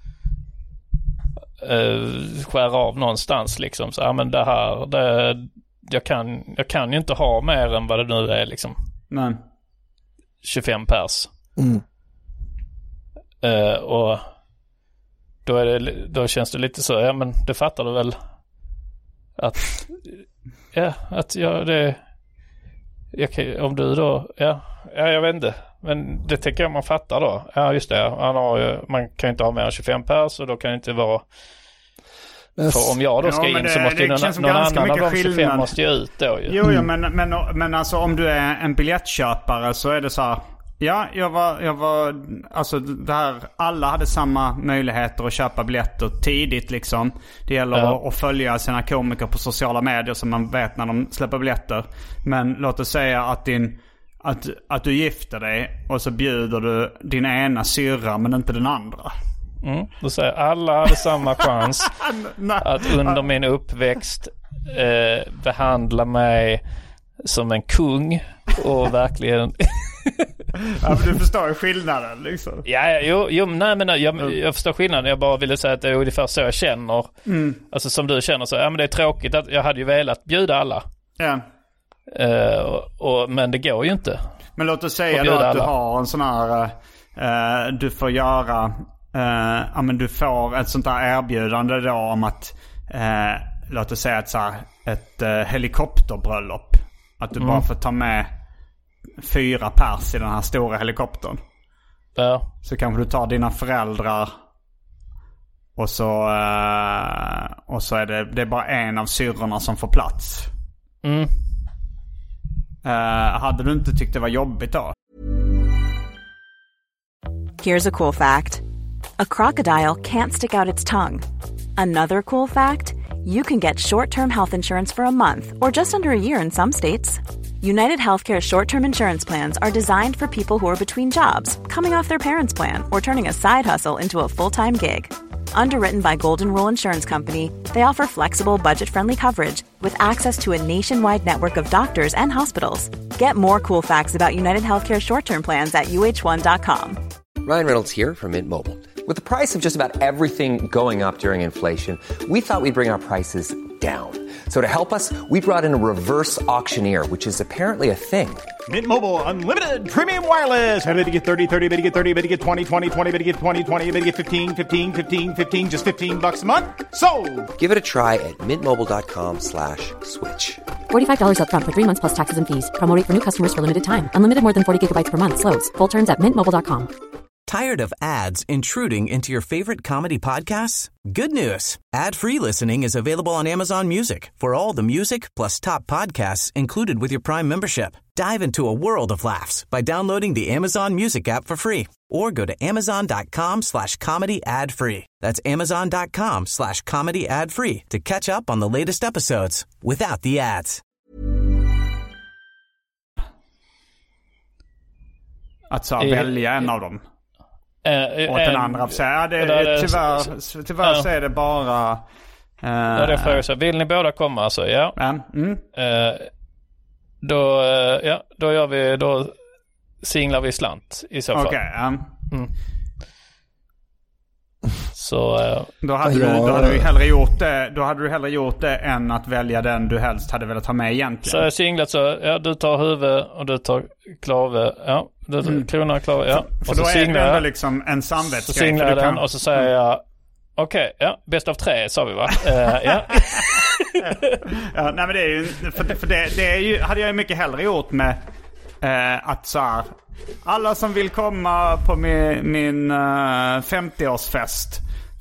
S5: uh, skära av någonstans liksom. Så ja, men det här det, jag, kan, jag kan ju inte ha mer än vad det nu är liksom.
S6: Nej.
S5: tjugofem pers.
S7: Mm.
S5: Uh, och då, är det, då känns det lite så, ja men det fattar du väl att ja, att jag det jag kan, om du då ja, ja, jag vet inte. Men det tycker jag man fattar då. Ja, just det. Han har ju, man kan ju inte ha mer än tjugofem pers och då kan det inte vara... Yes. För om jag då ska ja, in det, så måste ju någon, någon annan av de tjugofem måste ju ut då ju.
S6: Jo, ja, men, men, men alltså om du är en biljettköpare så är det så här... Ja, jag var, jag var... Alltså det här... Alla hade samma möjligheter att köpa biljetter tidigt liksom. Det gäller ja. att, att följa sina komiker på sociala medier så man vet när de släpper biljetter. Men låt oss säga att din... Att, att du gifter dig och så bjuder du din ena syrra men inte den andra.
S5: Mm, då säger alla hade samma chans att under min uppväxt eh, behandla mig som en kung och verkligen...
S6: Ja, men du förstår ju skillnaden liksom.
S5: Ja, ja jo, jo, nej men jag, jag förstår skillnaden. Jag bara ville säga att det är ungefär så jag känner. Mm. Alltså som du känner så, ja men det är tråkigt att jag hade ju velat bjuda alla. Ja. Uh, och, och, men det går ju inte.
S6: Men låt oss säga då att alla. Du har en sån här uh, du får göra uh, ja men du får ett sånt där erbjudande då om att uh, låt oss säga ett, så här, ett uh, helikopterbröllop. Att du mm. bara får ta med fyra pers i den här stora helikoptern.
S5: Ja.
S6: Så kanske du tar dina föräldrar och så uh, och så är det, det är bara en av syrrorna som får plats.
S5: Mm.
S6: Uh, hade du inte tyckt det var jobbigt då?
S8: Here's a cool fact. A crocodile can't stick out its tongue. Another cool fact, you can get short-term health insurance for a month or just under a year in some states. United Healthcare short-term insurance plans are designed for people who are between jobs, coming off their parents' plan, or turning a side hustle into a full-time gig. Underwritten by Golden Rule Insurance Company, they offer flexible, budget-friendly coverage with access to a nationwide network of doctors and hospitals. Get more cool facts about United Healthcare short-term plans at U H one dot com.
S2: Ryan Reynolds here from Mint Mobile. With the price of just about everything going up during inflation, we thought we'd bring our prices down. So to help us, we brought in a reverse auctioneer, which is apparently a thing.
S9: Mint Mobile Unlimited Premium Wireless. How to get thirty, thirty, how to get thirty, how to get twenty, twenty, twenty, how to get twenty, twenty, how to get fifteen, fifteen, fifteen, fifteen, just fifteen bucks a month? Sold!
S2: Give it a try at mintmobile.com slash switch.
S3: forty-five dollars up front for three months plus taxes and fees. Promo rate for new customers for limited time. Unlimited more than forty gigabytes per month. Slows full terms at mint mobile dot com.
S1: Tired of ads intruding into your favorite comedy podcasts? Good news. Ad-free listening is available on Amazon Music for all the music plus top podcasts included with your Prime membership. Dive into a world of laughs by downloading the Amazon Music app for free or go to amazon.com slash comedy ad free. That's amazon.com slash comedy ad free to catch up on the latest episodes without the ads.
S6: Att så välja en av dem.
S5: Uh,
S6: och den andra för sig. Ja, det, det, tyvärr tyvärr uh, så är det bara... Uh,
S5: ja, det är så. Vill ni båda komma alltså? Ja.
S6: Mm.
S5: Uh, då, uh, ja, då gör vi... Då singlar vi slant i så fall.
S6: Okej, okay, um. mm.
S5: Så... Uh,
S6: då, hade du, då hade du hellre gjort det, då hade du hellre gjort det än att välja den du helst hade velat ha med egentligen.
S5: Så jag singlat så, ja, du tar huvud och du tar klave, ja. Du tar mm. krona och klave, ja.
S6: För, för då är det ändå liksom en samvetsgrej.
S5: Så singlar jag den kan... och så säger mm. jag, okej, okay, ja, bäst av tre sa vi va? uh, ja.
S6: Ja, nej men det är ju, för, för det, det är ju, hade jag ju mycket hellre gjort med eh, att så här, alla som vill komma på min, min uh, femtioårsfest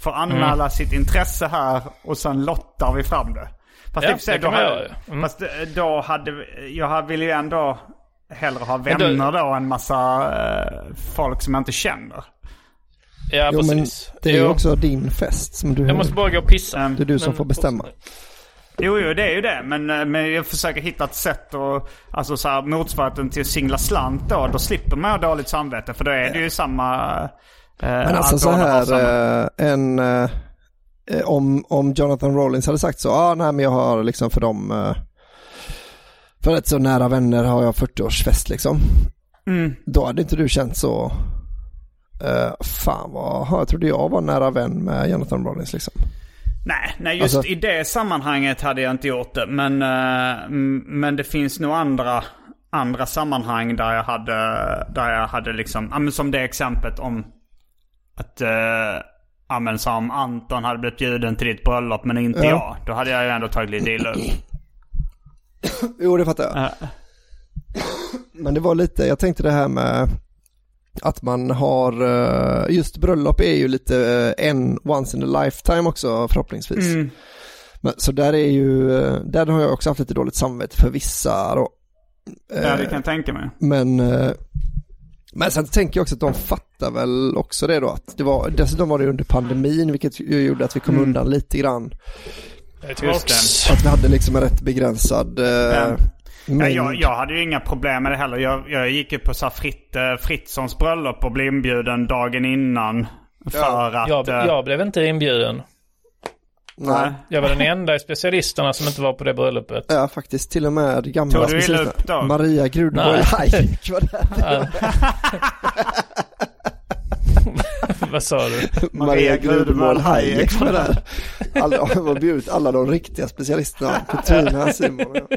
S6: får anmäla mm. sitt intresse här och sen lottar vi fram det. Fast,
S5: ja,
S6: det,
S5: det
S6: då, hade,
S5: mm.
S6: fast då hade jag ville ju ändå hellre ha vänner då, då än massa eh, folk som jag inte känner.
S5: Ja,
S7: jo,
S5: precis.
S7: Men det är ju
S5: jo.
S7: också din fest som du.
S5: Jag måste bara gå och pissa.
S7: Det är du som
S5: men,
S7: får bestämma.
S6: Jo, jo, det är ju det. Men, men jag försöker hitta ett sätt och alltså så här, motsvarigheten till att singla slant då. Då slipper man ha dåligt samvete. För då är det ju samma... Eh,
S7: men alltså så här, eh, en... Eh, om, om Jonathan Rollins hade sagt så, ja ah, nej men jag har liksom för dem... Eh, för ett så nära vänner har jag fyrtioårsfest liksom. Mm. Då hade inte du känt så... Eh, fan vad... Jag trodde jag var nära vän med Jonathan Rollins liksom.
S6: Nej, nej just alltså, i det sammanhanget hade jag inte gjort det. Men, uh, men det finns nog andra, andra sammanhang där jag hade, där jag hade liksom, ja, men som det exemplet om att, uh, ja, men som Anton hade blivit bjuden till ditt bröllop men inte ja. jag. Då hade jag ju ändå tagit lite illa upp.
S7: Jo, det fattar jag. Uh. Men det var lite, jag tänkte det här med att man har, just bröllop är ju lite en once in a lifetime också förhoppningsvis. Mm. Men, så där är ju, där har jag också haft lite dåligt samvete för vissa. Och,
S6: ja, det kan jag tänka mig.
S7: Men, men sen tänker jag också att de fattar väl också det då. Att det var, dessutom var det under pandemin vilket gjorde att vi kom mm. undan lite grann.
S6: Just det.
S7: Att vi hade liksom en rätt begränsad...
S6: Ja. Ja, jag, jag hade ju inga problem med det heller. Jag, jag gick ju på så här Fritt, Fritzons bröllop och blev inbjuden dagen innan. För ja. att...
S5: Jag, jag blev inte inbjuden.
S7: Nej.
S5: Jag var den enda i specialisterna som inte var på det bröllopet.
S7: Ja, faktiskt. Till och med gamla specialisterna. Maria Grudborg Hayek var där.
S5: Vad sa du?
S7: Maria Grudborg Hayek var där. Alla, var bjudit alla de riktiga specialisterna. Katrina, Simon. Ja.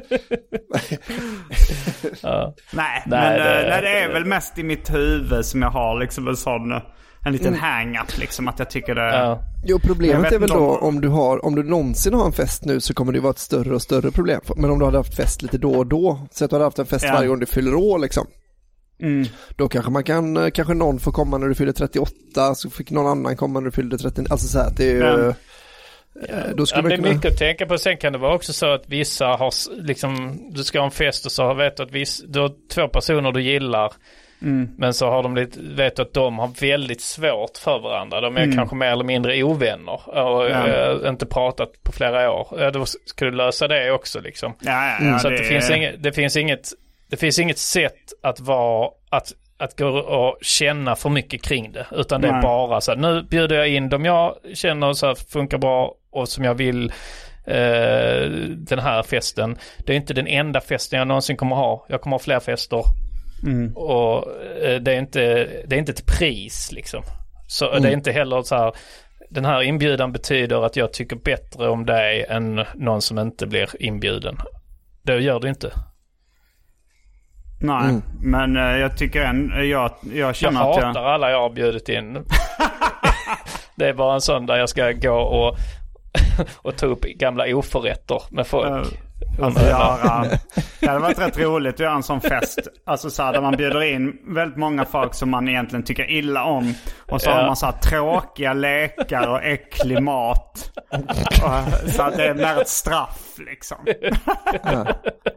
S6: Ja. Nej, nej, men det, nej, det är väl mest i mitt huvud som jag har liksom en sån en liten mm. hang-up liksom att jag tycker det.
S5: Ja.
S7: Jo, problemet är väl då om du har om du någonsin har en fest nu så kommer det vara ett större och större problem. Men om du hade haft fest lite då och då, så att du hade haft en fest ja. varje gång du fyller år liksom. Mm. Då kanske man kan, kanske någon får komma när du fyller trettioåtta, så fick någon annan komma när du fyllde trettio, alltså så här, det är ju mm.
S5: Ja, då skulle ja, det är kunna... mycket att tänka på. Sen kan det vara också så att vissa har liksom, du ska ha en fest och så vet du att vissa, du har två personer du gillar mm. men så har de lite, vet du att de har väldigt svårt för varandra. De är mm. kanske mer eller mindre ovänner och ja. äh, inte pratat på flera år. Ja, då ska du lösa det också liksom.
S6: Ja, ja, ja,
S5: så
S6: det,
S5: att det, finns inget, det finns inget det finns inget sätt att vara att att gå och känna för mycket kring det, utan det är Nej. bara så här, nu bjuder jag in dem jag känner så här, funkar bra och som jag vill eh, den här festen. Det är inte den enda festen jag någonsin kommer ha. Jag kommer ha fler fester mm. och eh, det är inte det är inte ett pris liksom. Så mm. det är inte heller så här, den här inbjudan betyder att jag tycker bättre om dig än någon som inte blir inbjuden. Det gör det inte.
S6: Nej, mm. men uh, jag tycker en, jag, jag känner
S5: jag
S6: att jag...
S5: hatar alla jag har bjudit in. Det är bara en sån där jag ska gå och, och ta upp gamla oförrätter med folk. Uh,
S6: alltså, göra, det hade varit rätt roligt att göra en sån fest. Alltså så här, där man bjuder in väldigt många folk som man egentligen tycker illa om. Och så ja. har man så här tråkiga lekar och äcklig mat. Och, så att det är mer ett straff liksom.
S7: Ja.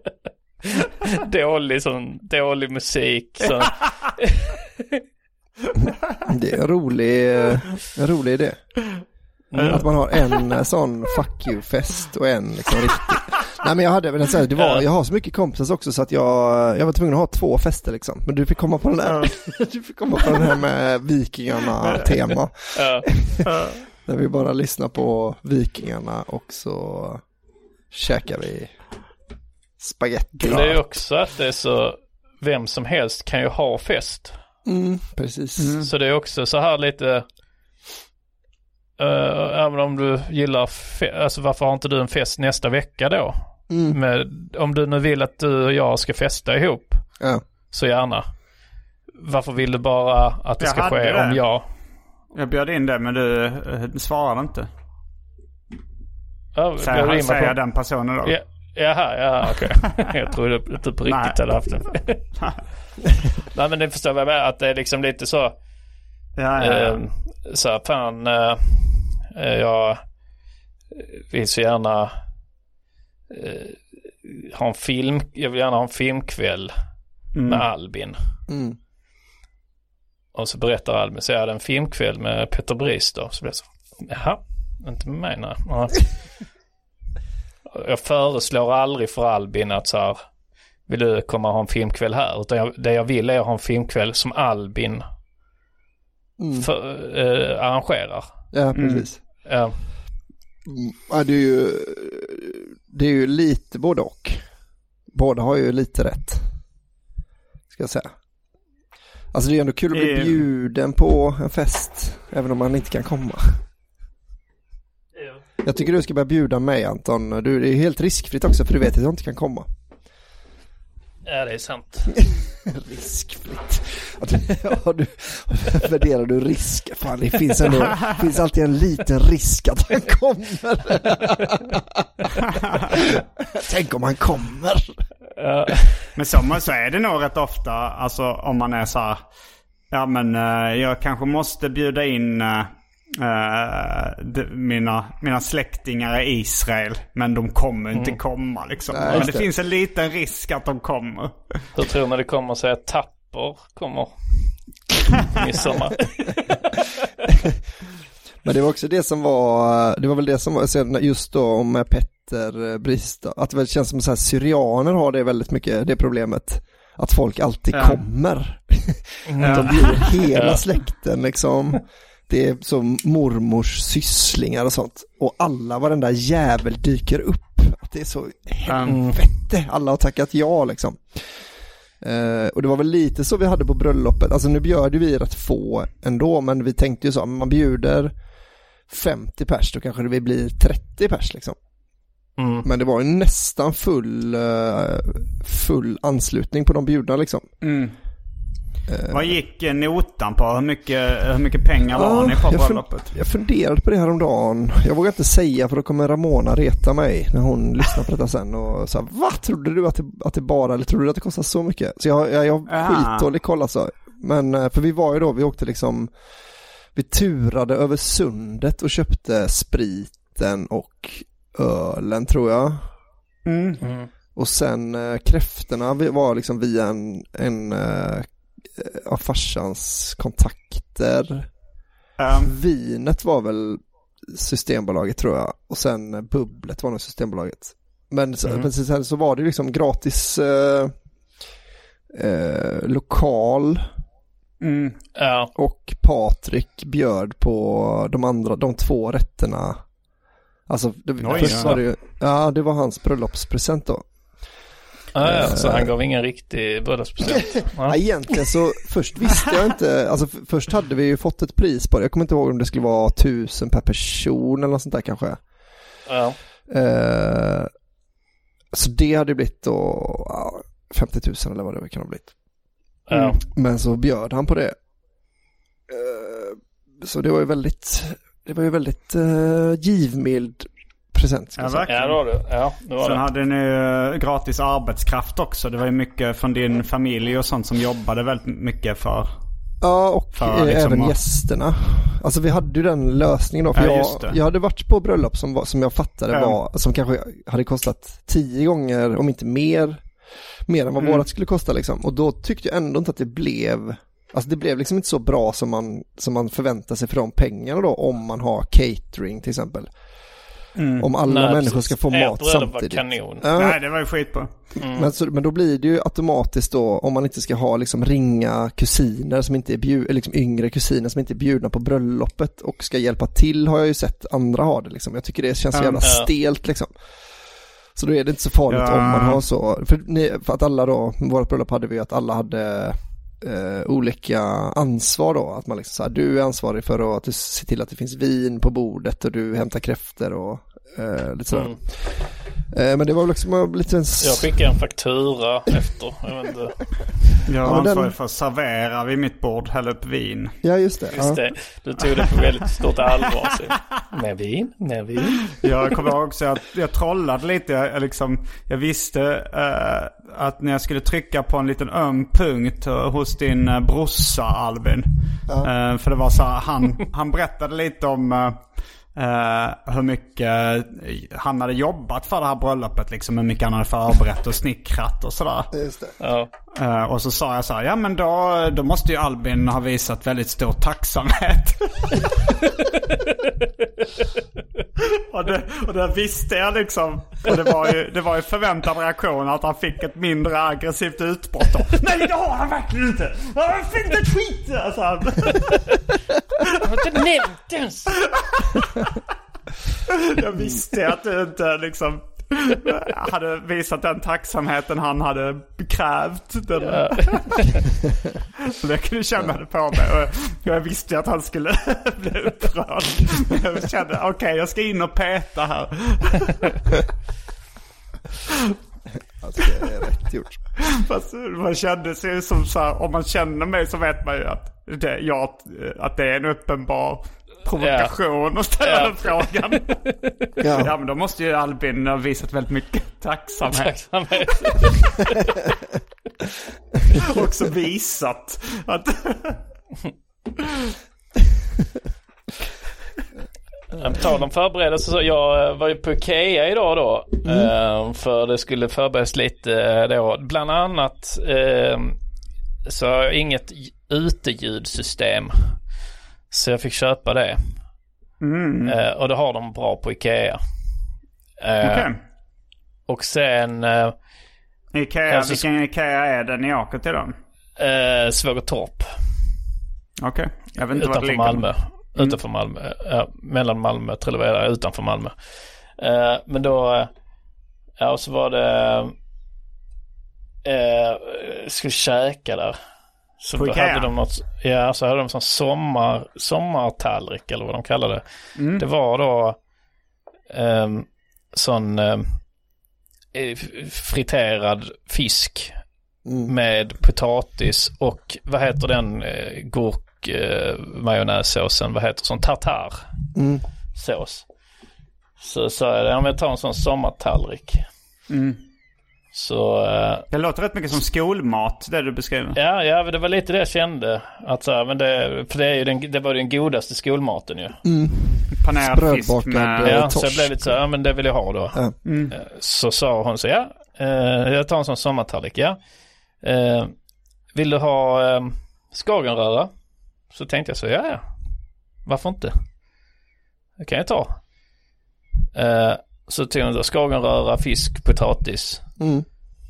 S5: Dålig, sån, dålig musik så.
S7: Det är en rolig, en rolig idé mm. att man har en sån fuck you-fest och en liksom riktig. Nej, men jag hade väl säga, det var, jag har så mycket kompisar också så att jag, jag var tvungen att ha två fester liksom. Men du fick komma på den där du fick komma på den här med vikingarna-tema där vi bara lyssnar på vikingarna och så käkar vi spaghetti.
S5: Det är ju också att det är så, vem som helst kan ju ha fest.
S7: Mm, precis. Mm.
S5: Så det är också så här lite uh, även om du gillar fe- alltså varför har inte du en fest nästa vecka då? Mm. Med, om du nu vill att du och jag ska festa ihop
S7: ja.
S5: så gärna. Varför vill du bara att det jag ska ske det. om jag?
S6: Jag bjöd in det men du uh, svarade inte.
S5: Ja,
S6: säger jag, säger jag den personen då?
S5: Ja. Jaha, ja, okej. Okay. Jag tror det typ på riktigt hade haft det. Nej, men det förstår jag med att det är liksom lite så.
S6: Ja, ja, ja.
S5: Eh, så fan, eh, Jag vill så gärna eh, ha en film, jag vill gärna ha en filmkväll mm. med Albin. Mm. Och så berättar Albin, så jag hade en filmkväll med Peter Bris då. Så blir jag så, jaha, inte med mig, nej. Ja. Jag föreslår aldrig för Albin att så här, vill du komma och ha en filmkväll här? Utan jag, det jag vill är att ha en filmkväll som Albin mm. för, eh, arrangerar.
S7: Ja, precis.
S5: Mm. Ja.
S7: Ja, det är ju, det är ju lite både och. Båda har ju lite rätt, ska jag säga. Alltså det är ju ändå kul att bli mm. bjuden på en fest, även om man inte kan komma. Jag tycker du ska börja bjuda mig, Anton. Du, det är helt riskfritt också, för du vet att jag inte kan komma.
S5: Ja, det är sant.
S7: Riskfritt. Ja, du, värderar du risk? Fan, det finns ändå, det finns alltid en liten risk att han kommer. Tänk om han kommer.
S6: Men så, så är det nog rätt ofta. Alltså om man är så här, ja men uh, jag kanske måste bjuda in uh, uh, de, mina, mina släktingar i Israel, men de kommer inte mm. komma liksom. Nej, men det, det finns en liten risk att de kommer.
S5: Hur tror man det kommer att säga Tapper kommer midsommar?
S7: Men det var också det som var, det var väl det som var just då med Petter Brista, att det väl känns som så här, syrianer har det väldigt mycket, det problemet, att folk alltid ja. kommer. Mm. De blir hela ja. släkten liksom. Det är som mormors sysslingar och sånt, och alla, varenda jävel dyker upp, att det är så helvete, alla har tackat ja liksom. Uh, och det var väl lite så vi hade på bröllopet. Alltså nu bjöd vi rätt få ändå, men vi tänkte ju så, man bjuder femtio pers, då kanske det blir trettio pers liksom. Mm. Men det var ju nästan full uh, full anslutning på de bjudna liksom.
S6: Mm. Uh, Vad gick notan på? Hur mycket, hur mycket pengar var uh, ni på bröllopet?
S7: Jag, jag funderade på det här om dagen. Jag vågar inte säga, för då kommer Ramona reta mig när hon lyssnar på detta sen och sa, vad trodde du att det, att det bara, eller trodde du att det kostar så mycket? Så jag, jag, jag har skitdålig koll alltså. Men för vi var ju då, vi åkte liksom, vi turade över sundet och köpte spriten och ölen tror jag. Mm. Mm. Och sen äh, kräftorna var liksom via en, en äh, av farsans kontakter. Um. Vinet var väl Systembolaget tror jag. Och sen bubblet var nog Systembolaget. Men så, mm. precis så var det liksom gratis äh, äh, lokal.
S5: Mm. Ja.
S7: Och Patrik bjöd på de andra, de två rätterna. Alltså det, Oj, först ja. var det ju, ja, det var hans bröllopspresent då.
S5: Ah, ja, så han gav ingen riktig bröllopspresent. Ja.
S7: Ja, egentligen så först visste jag inte, alltså för, först hade vi ju fått ett pris på det. Jag kommer inte ihåg om det skulle vara tusen per person eller något sånt där kanske.
S5: Ja.
S7: Uh, så det hade blivit då ja, femtio tusen eller vad det kan ha blivit. Mm. Ja. Men så bjöd han på det. Uh, så det var ju väldigt, det var ju väldigt uh, givmild present.
S5: Ja, verkligen. Ja, det var det. Ja, det var
S6: Sen
S5: det.
S6: hade ni gratis arbetskraft också. Det var ju mycket från din familj och sånt som jobbade väldigt mycket för.
S7: Ja, och för, liksom, även gästerna. Alltså vi hade ju den lösningen då. För ja, jag, jag hade varit på bröllop som, var, som jag fattade ja. var, som kanske hade kostat tio gånger, om inte mer, mer än vad mm. vårat skulle kosta liksom. Och då tyckte jag ändå inte att det blev, alltså det blev liksom inte så bra som man, som man förväntar sig för de pengarna då, om man har catering till exempel. Mm. Om alla Nej, människor ska få mat samtidigt.
S5: Det var kanon.
S6: Ja. Nej, det var ju skit på.
S7: Mm. Men, så, men då blir det ju automatiskt då, om man inte ska ha liksom ringa kusiner som inte är bjud, liksom yngre kusiner som inte är bjudna på bröllopet och ska hjälpa till, har jag ju sett andra ha det liksom. Jag tycker det känns så jävla ja. stelt liksom. Så då är det inte så farligt ja. om man har så. För, ni, för att alla då, vårt bröllop hade vi att alla hade eh, olika ansvar då. Att man liksom så här, du är ansvarig för att se till att det finns vin på bordet och du hämtar kräftor och eh, lite sådär. Mm. Eh, men det var väl liksom lite en...
S5: Jag skickade en faktura efter. Jag vet inte.
S6: Jag var ansvarig den... för att servera vid mitt bord, hälla upp vin.
S7: Ja, just det.
S5: Just
S7: ja.
S5: det. Du tog det på väldigt stort allvar. Så. Med vin, med vin.
S6: Jag kommer ihåg också att jag trollade lite. Jag, liksom, jag visste uh, att när jag skulle trycka på en liten öm punkt uh, hos din uh, brorsa Albin. Ja. Uh, för det var så här, han, han berättade lite om... Uh, Uh, hur mycket han hade jobbat för det här bröllopet liksom, hur mycket han hade förberett och snickrat och sådär.
S7: Just det.
S5: Ja.
S6: Uh, och så sa jag så här, ja men då, då måste ju Albin ha visat väldigt stor tacksamhet. och, det, och det visste jag liksom. Och det var ju, det var ju förväntad reaktion att han fick ett mindre aggressivt utbrott då. Nej, det har han verkligen inte. Han fick inte ett skit, alltså.
S5: Jag har inte nämnt ens.
S6: Jag visste att du inte liksom hade visat den tacksamheten han hade krävt. Den. Ja. Så det kunde känna det på mig. Och jag visste att han skulle bli upprörd. Jag kände, okej, okay, jag ska in och peta här.
S7: Alltså det är rätt gjort.
S6: Fast man kände sig som så här, om man känner mig så vet man ju att det, jag, att det är en uppenbar provokation ja. Och ställa ja. Den frågan. Ja. Ja, men då måste ju Albin ha visat väldigt mycket tacksamhet.
S5: Tacksamhet.
S6: Också visat att...
S5: På tal om förberedelse, så jag var ju på Ikea idag då. Mm. För det skulle förberedas lite då. Bland annat så inget uteljudsystem. Så jag fick köpa det. Mm. Uh, och det har de bra på Ikea. Uh,
S6: okay.
S5: Och sen... Uh,
S6: Ikea, alltså, vilken Ikea är det ni åker till då?
S5: Uh, Svågertorp.
S6: Okej, okay. Jag vet inte
S5: utanför
S6: vad det
S5: Malmö.
S6: Mm.
S5: Utanför Malmö. Uh, mellan Malmö, Trelleborg, utanför Malmö. Uh, men då... Uh, ja, och så var det... Uh, skulle käka där. Så då hade de något, ja, så hade de sån sommar, sommartallrik eller vad de kallar det. Mm. Det var då um, sån um, friterad fisk mm. med potatis och vad heter den uh, gurk uh, majonnässåsen, vad heter sån tartar mm. sås. Så sa jag, ja, men jag tar en sån sommartallrik. Mm. Så, uh,
S6: det låter rätt mycket som skolmat, det du beskriver.
S5: Ja, ja, det var lite det jag kände. Att, så, men det, för det, är ju den, det var den godaste skolmaten ju.
S7: Mm.
S6: Panerad fisk med
S5: ja,
S6: torsk.
S5: Så jag blev lite så, ja men det vill jag ha då.
S7: Ja.
S5: Mm. Så sa hon så, ja, uh, jag tar en sån sommartallrik, ja. Uh, vill du ha uh, skagenröra? Så tänkte jag så, ja, ja. Varför inte? Det kan jag ta. Uh, Så tog hon då skagenröra, fisk, potatis. Mm.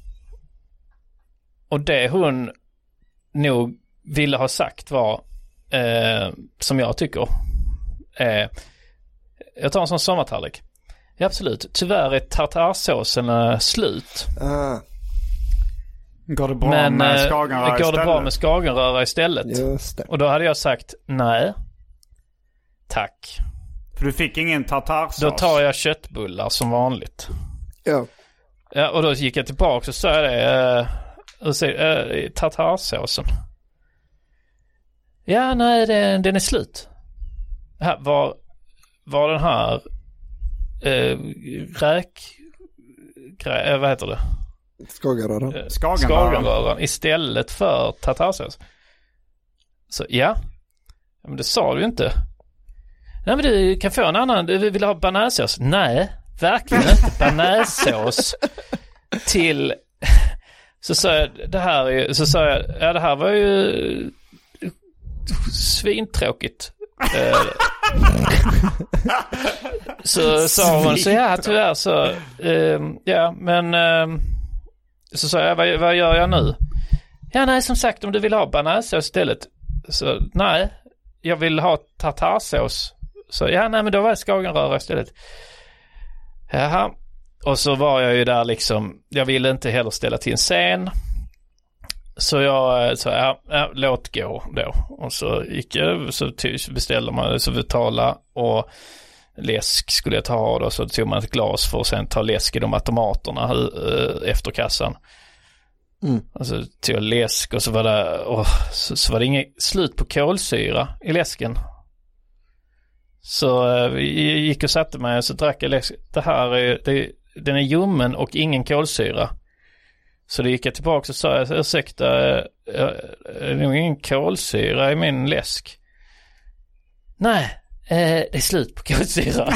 S5: Och det hon nog ville ha sagt var, eh, som jag tycker, eh, jag tar en sån sommartallrik. Ja, absolut. Tyvärr är tartarsåsen eh, slut.
S7: Ah.
S6: Går det bra Men, med skagenröra
S5: istället? Går det bra med skagenröra istället?
S7: Just det.
S5: Och då hade jag sagt, nej, tack.
S6: För du fick ingen tartarsås.
S5: Då tar jag köttbullar som vanligt.
S7: Ja.
S5: Ja, och då gick jag tillbaka och sa det. Uh, uh, uh, tartarsåsen. Ja, nej, det, den är slut. Här, var, var den här uh, räk... Grä, uh, vad heter det?
S7: Skagenröran.
S5: Uh, Skagenröran istället för tartarsås. Så ja. Men det sa du ju inte. Nej, men du kan få en annan. Du vill ha banässås? Nej, verkligen inte banässås till. Så sa jag, det här är, så sa jag, ja, det här var ju svintråkigt. Så sa hon så, ja, tyvärr så, ja, men så sa jag, vad, vad gör jag nu? Ja, nej, som sagt, om du vill ha banässås istället. Så nej, jag vill ha tartarsås. Så ja, nej, men då var det skagenröra istället. Jaha. Och så var jag ju där liksom, jag ville inte heller ställa till en scen. Så jag så ja, ja, låt gå då. Och så gick jag, så beställde man, så betala och läsk skulle jag ta då. Så tog man ett glas för att sen ta läsk i de automaterna efter kassan. Mm. Och så tog jag läsk och så var det, oh, så, så var det inget slut på kolsyra i läsken. Så jag gick och satte mig och så drack jag läsk. Det här är, det, den är ljummen och ingen kolsyra. Så det gick jag tillbaka och sa, ursäkta, det är nog ingen kolsyra i min läsk. Nej, Eh, det är slut på kolsyra.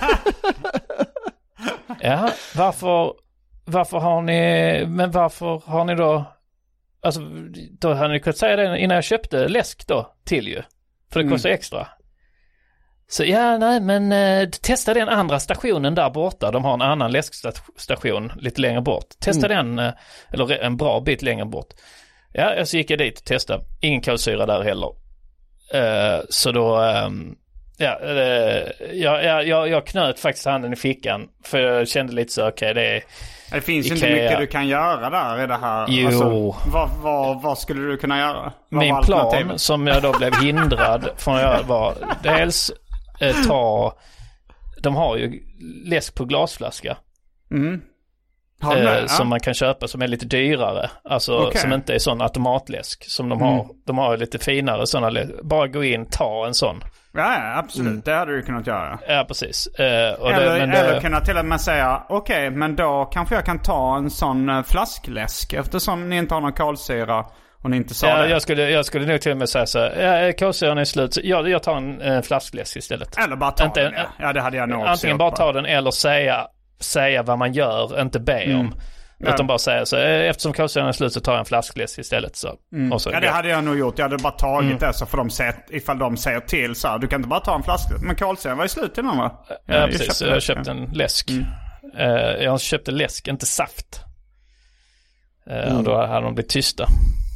S5: Ja, varför, varför har ni, men varför har ni då, alltså då hade ni kunnat säga det innan jag köpte läsk då till ju, för det kostar mm. extra. Så ja, nej, men eh, testa den andra stationen där borta, de har en annan läskstation lite längre bort. Testa mm. den, eh, eller en bra bit längre bort. Ja, så gick jag dit och testade, ingen kolsyra där heller. Eh, så då... Eh, Ja, det, jag, jag, jag knöt faktiskt handen i fickan. För jag kände lite så, okej, okay, det är
S6: det finns
S5: Ikea.
S6: Inte mycket du kan göra där i det här.
S5: Jo.
S6: Alltså, vad, vad, vad skulle du kunna göra? Vad
S5: Min plan som jag då blev hindrad från att göra var dels eh, ta, de har ju läsk på glasflaska.
S6: Mm.
S5: Eh, ja. Som man kan köpa som är lite dyrare. Alltså okay. Som inte är sån automatläsk som de mm. har. De har lite finare sådana. Bara gå in, ta en sån.
S6: Ja, absolut. Mm. Det hade du kunnat göra.
S5: Ja, precis. Uh, och
S6: eller
S5: det, men
S6: eller
S5: det...
S6: kunna till och med säga, okej, okay, men då kanske jag kan ta en sån uh, flaskläsk eftersom ni inte har någon kolsyra och ni inte sa
S5: ja,
S6: det.
S5: Jag skulle, jag skulle nog till och med säga så här, ja, kolsyran är slut, så jag, jag tar en uh, flaskläsk istället.
S6: Eller bara ta
S5: inte,
S6: den, ja. ja, det hade jag nog också
S5: antingen bara ta den eller säga, säga vad man gör, inte be mm. om. Ja. Utan bara säga så, eftersom kolsyran är slut så tar jag en flaskläsk istället. Så.
S6: Mm.
S5: Och så
S6: ja, det hade jag nog gjort. Jag hade bara tagit mm. det så för de säger, ifall de säger till så här, du kan inte bara ta en flaskläsk. Men kolsyran var i slut innan, va?
S5: Ja, ja precis. Köpte jag köpte en läsk. Mm. Uh, jag köpte läsk, inte saft. Uh, mm. Och då hade de blivit tysta.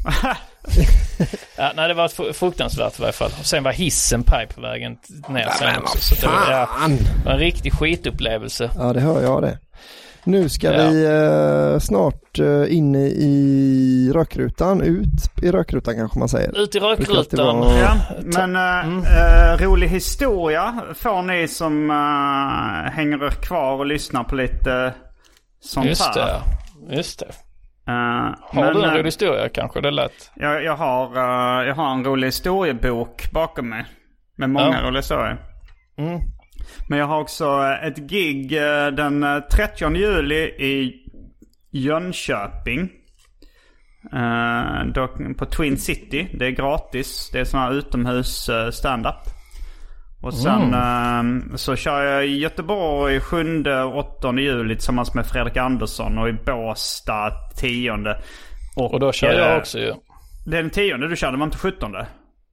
S5: Ja, nej, det var fruktansvärt i varje fall. Och sen var hissen paj på vägen ner sen ja, också. Så det var, ja, det var en riktig skitupplevelse.
S7: Ja, det hör jag det. Nu ska ja. vi eh, snart eh, in i rökrutan, ut i rökrutan kanske man säger.
S5: Ut i rökrutan.
S6: Vara... Ja, men äh, mm. äh, rolig historia får ni som äh, hänger kvar och lyssnar på lite sånt
S5: just
S6: här.
S5: Det, just det.
S6: Uh,
S5: har
S6: men,
S5: du en rolig historia kanske? Det lät.
S6: Jag, jag, har, uh, jag har en rolig historiebok bakom mig med många ja. roliga historier.
S5: Mm.
S6: Men jag har också ett gig den trettionde juli i Jönköping. Uh, då, på Twin City. Det är gratis. Det är sån här utomhus stand-up. Och sen mm. uh, så kör jag i Göteborg sjunde och åttonde juli tillsammans med Fredrik Andersson. Och i Båstad tionde. Och,
S5: och då kör jag också ju.
S6: Det är den tionde du körde, var inte sjuttonde?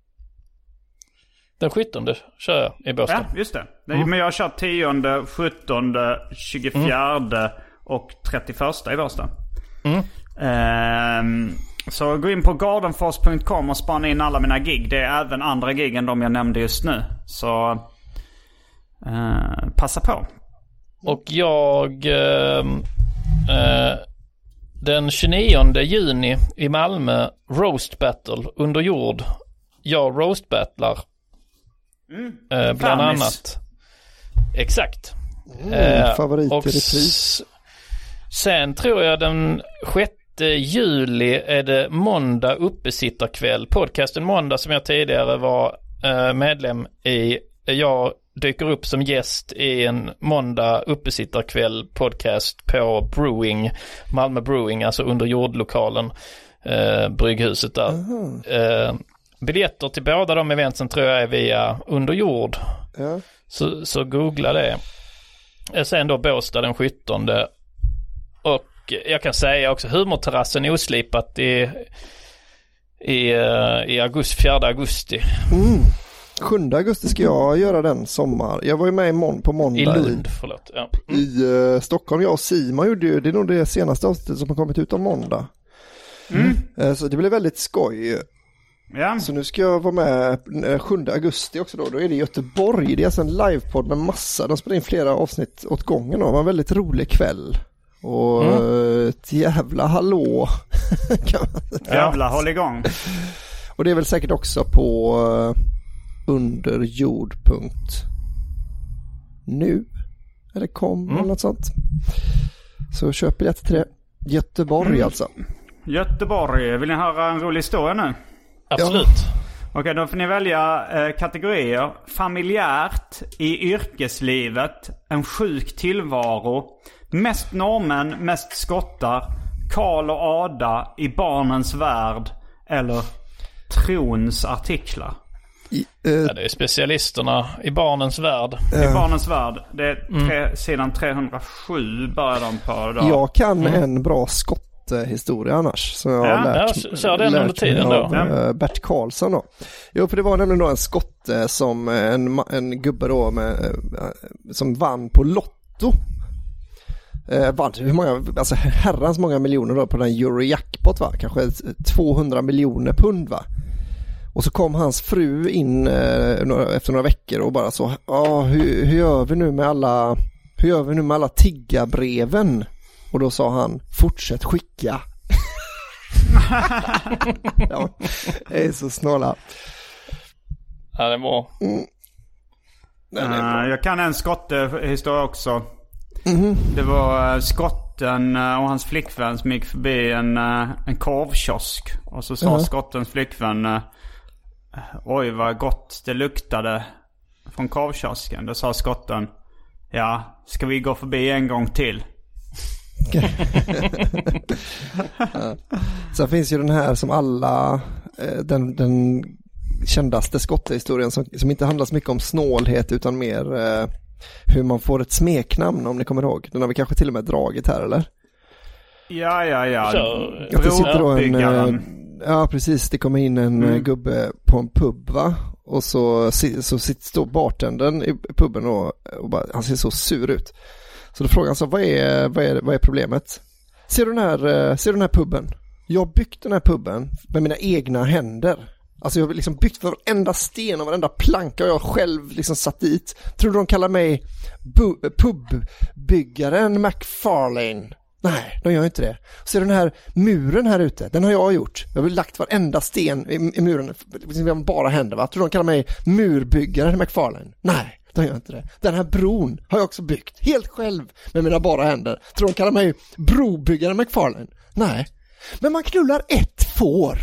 S5: Den sjuttonde kör jag i Båstad.
S6: Ja, just det. Mm. Men jag har kört tionde, sjuttonde, tjugofjärde mm. och trettioförsta i Båstad.
S5: Mm.
S6: Um, så gå in på gardenfors punkt com och spana in alla mina gig. Det är även andra gig än de jag nämnde just nu. Så uh, passa på.
S5: Och jag uh, uh, den tjugonionde juni i Malmö, Roast Battle under jord. Jag roast battlar.
S6: Mm.
S5: Eh, bland
S6: Farmis.
S5: annat. Exakt.
S7: Mm, eh, favorit
S5: och s- sen tror jag den sjätte juli är det måndag uppesittarkväll. Podcasten Måndag som jag tidigare var eh, medlem i. Jag dyker upp som gäst i en måndag uppesittarkväll podcast på Brewing, Malmö Brewing, alltså under jordlokalen, eh, Brygghuset där. Mm. Eh, biljetter till båda de eventen tror jag är via Underjord.
S7: Ja.
S5: Så, så googla det. Sen då Båstad den sjuttonde. Och jag kan säga också humorterrassen är oslipat i, i, i augusti, fjärde augusti.
S7: Mm. sjunde augusti ska jag göra den sommar. Jag var ju med i mån, på måndag.
S5: I Lund, förlåt. Ja.
S7: Mm. I uh, Stockholm. Jag och Simon gjorde ju, det är nog det senaste avsnittet som har kommit ut om måndag.
S6: Mm.
S7: Uh, så det blev väldigt skoj.
S6: Ja.
S7: Så nu ska jag vara med sjunde augusti också då. Då är det i Göteborg. Det är alltså en livepodd med massa. De spelar in flera avsnitt åt gången. Det var en väldigt rolig kväll. Och mm. ett jävla hallå. Kan man säga.
S6: Jävla håll igång.
S7: Och det är väl säkert också på underjord punkt nu eller kom mm. eller något sånt. Så köp biljett till det. Göteborg mm. alltså.
S6: Göteborg. Vill ni höra en rolig historia nu?
S5: Absolut.
S6: Ja. Okej, då får ni välja eh, kategorier. Familjärt, i yrkeslivet, en sjuk tillvaro, mest norrmän, mest skottar, Karl och Ada i barnens värld eller trons artiklar.
S7: I, uh,
S5: ja, det är specialisterna i barnens värld.
S6: Uh, I barnens värld. Det är tre, mm. sidan trehundrasju börjar de på då.
S7: Jag kan mm. en bra skotthistoria annars. Som jag
S5: ja,
S7: har lärt,
S5: ja, så den under tiden
S7: av,
S5: då.
S7: Uh, Bert Karlsson då. Jo, för det var nämligen då en skotte som en, en gubbe då med, uh, som vann på Lotto. Uh, vann hur många, alltså herrans många miljoner då på den Eurojackpot va? Kanske tvåhundra miljoner pund va? Och så kom hans fru in eh, några, efter några veckor och bara så, ja hur, hur gör vi nu med alla hur gör vi nu med alla tiggabreven? Och då sa han, fortsätt skicka. Ja, det är så snåla.
S5: Ja, det är bra.
S7: Mm.
S6: Nej, det är bra. Uh, jag kan en skottehistoria också. Mm-hmm. Det var skotten och hans flickvän som gick förbi en, en korvkiosk. Och så sa uh-huh. skottens flickvän, oj vad gott det luktade från korvkiosken. Då sa skotten, ja, ska vi gå förbi en gång till?
S7: Ja. Sen finns ju den här som alla, den, den kändaste skottehistorien som, som inte handlar så mycket om snålhet utan mer eh, hur man får ett smeknamn, om ni kommer ihåg. Den har vi kanske till och med dragit här, eller?
S6: Ja, ja, ja.
S5: Så,
S7: att det sitter då en, ja, precis. Det kommer in en mm. gubbe på en pub, va? Och så, så sitter står bartendern i puben och, och bara, han ser så sur ut. Så då frågar han så, vad är, vad är, vad är problemet? Ser du, den här, ser du den här puben? Jag har byggt den här puben med mina egna händer. Alltså jag har liksom byggt för varenda sten och varenda planka och jag själv liksom satt dit. Tror du de kallar mig bu- pubbyggaren McFarlane? Nej, de gör inte det. Så den här muren här ute, den har jag gjort. Jag har lagt varenda sten i, i muren. Vi har bara händer, va? Tror de kallar mig murbyggaren McFarlane? Nej, de gör inte det. Den här bron har jag också byggt. Helt själv med mina bara händer. Tror de kallar mig brobyggaren McFarlane? Nej. Men man knullar ett får.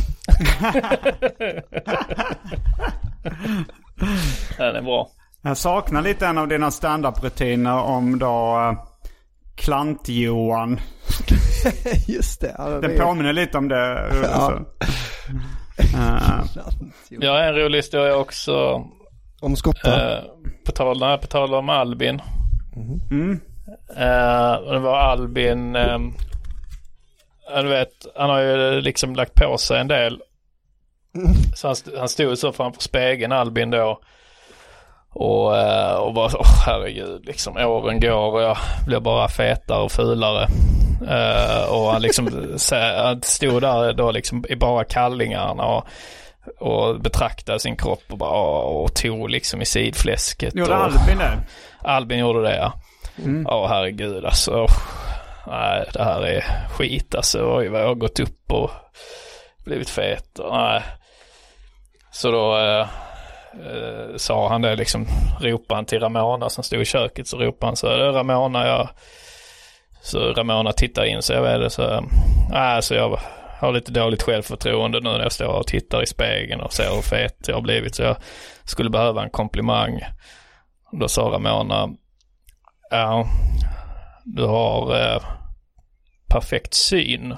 S5: Den är bra.
S6: Jag saknar lite en av dina stand-up-rutiner om då uh, Klant-Johan.
S7: Just det. Ja,
S6: det påminner lite om det. Ja.
S5: uh. Jag har en rolig historia också.
S7: Om skottar?
S5: Uh, på, tal, nej, på tal om Albin.
S6: Mm. Mm.
S5: Uh, det var Albin... Um, du vet, han har ju liksom lagt på sig en del. Mm. Så han, han stod så framför spegeln, Albin då. Och, och bara, åh herregud, liksom åren går och jag blir bara fetare och fulare. Uh, och han liksom han stod där då liksom i bara kallingarna och, och betraktade sin kropp och bara och tog liksom i sidfläsket.
S6: Gjorde
S5: och,
S6: Albin det?
S5: Albin gjorde det, ja. Mm. Åh herregud, alltså. Nej, det här är skit alltså. Oj, vad jag har gått upp och blivit fet. Och, nej. Så då eh, eh, sa han det liksom, ropade han till Ramona som stod i köket, så ropade han så Ramona, jag... Så Ramona tittar in så jag vet det så, nej, så jag har lite dåligt självförtroende nu när jag står och tittar i spegeln och ser hur fet jag har blivit, så jag skulle behöva en komplimang. Då sa Ramona, ja, du har eh, perfekt syn.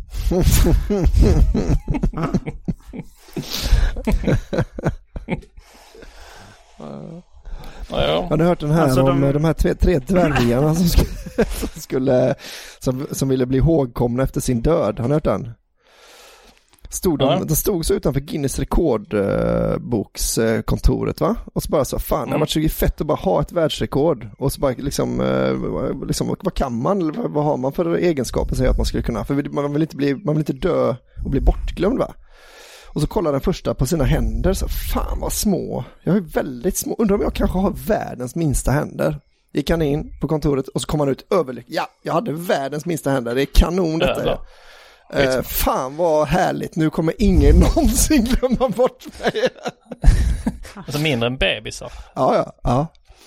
S7: Ja. Har du hört den här alltså om de, de här tre, tre dvärgarna som skulle, som, skulle som, som ville bli ihågkomna efter sin död? Har ni hört den? Stod de, ja. de stod så utanför Guinness rekordbokskontoret, va? Och så bara så, fan, det har varit så fett att bara ha ett världsrekord. Och så bara liksom, liksom vad kan man, vad, vad har man för egenskaper säger att man skulle kunna? För man vill inte bli, man vill inte dö och bli bortglömd, va? Och så kollar den första på sina händer, så fan vad små. Jag har väldigt små, undrar om jag kanske har världens minsta händer. Gick han in på kontoret och så kom han ut överlycklig. Ja, jag hade världens minsta händer, det är kanon detta. Ja, Uh, fan vad härligt, nu kommer ingen någonsin glömma bort mig.
S5: Alltså mindre än bebisar.
S7: Ja, ja, ja.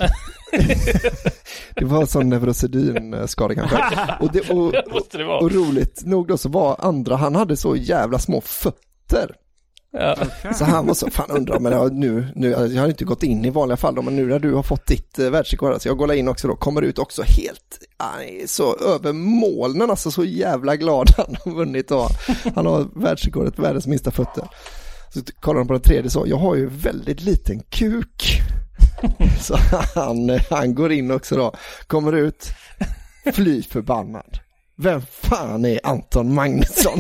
S7: Det var en sån neurosedyn-skada kanske. Och, det, och, och, och roligt nog då så var andra, han hade så jävla små fötter. Ja. Så han var så, fan undrar, men nu, nu, jag har inte gått in i vanliga fall då, men nu när du har fått ditt eh, världsrekord, så jag går in också då, kommer ut också helt aj, så över molnen, alltså så jävla glad han har vunnit och han har världsrekordet, världens minsta fötter. Så kollar han på den tredje så, jag har ju väldigt liten kuk. Så han, han går in också då, kommer ut, fly förbannad. Vem fan är Anton Magnusson?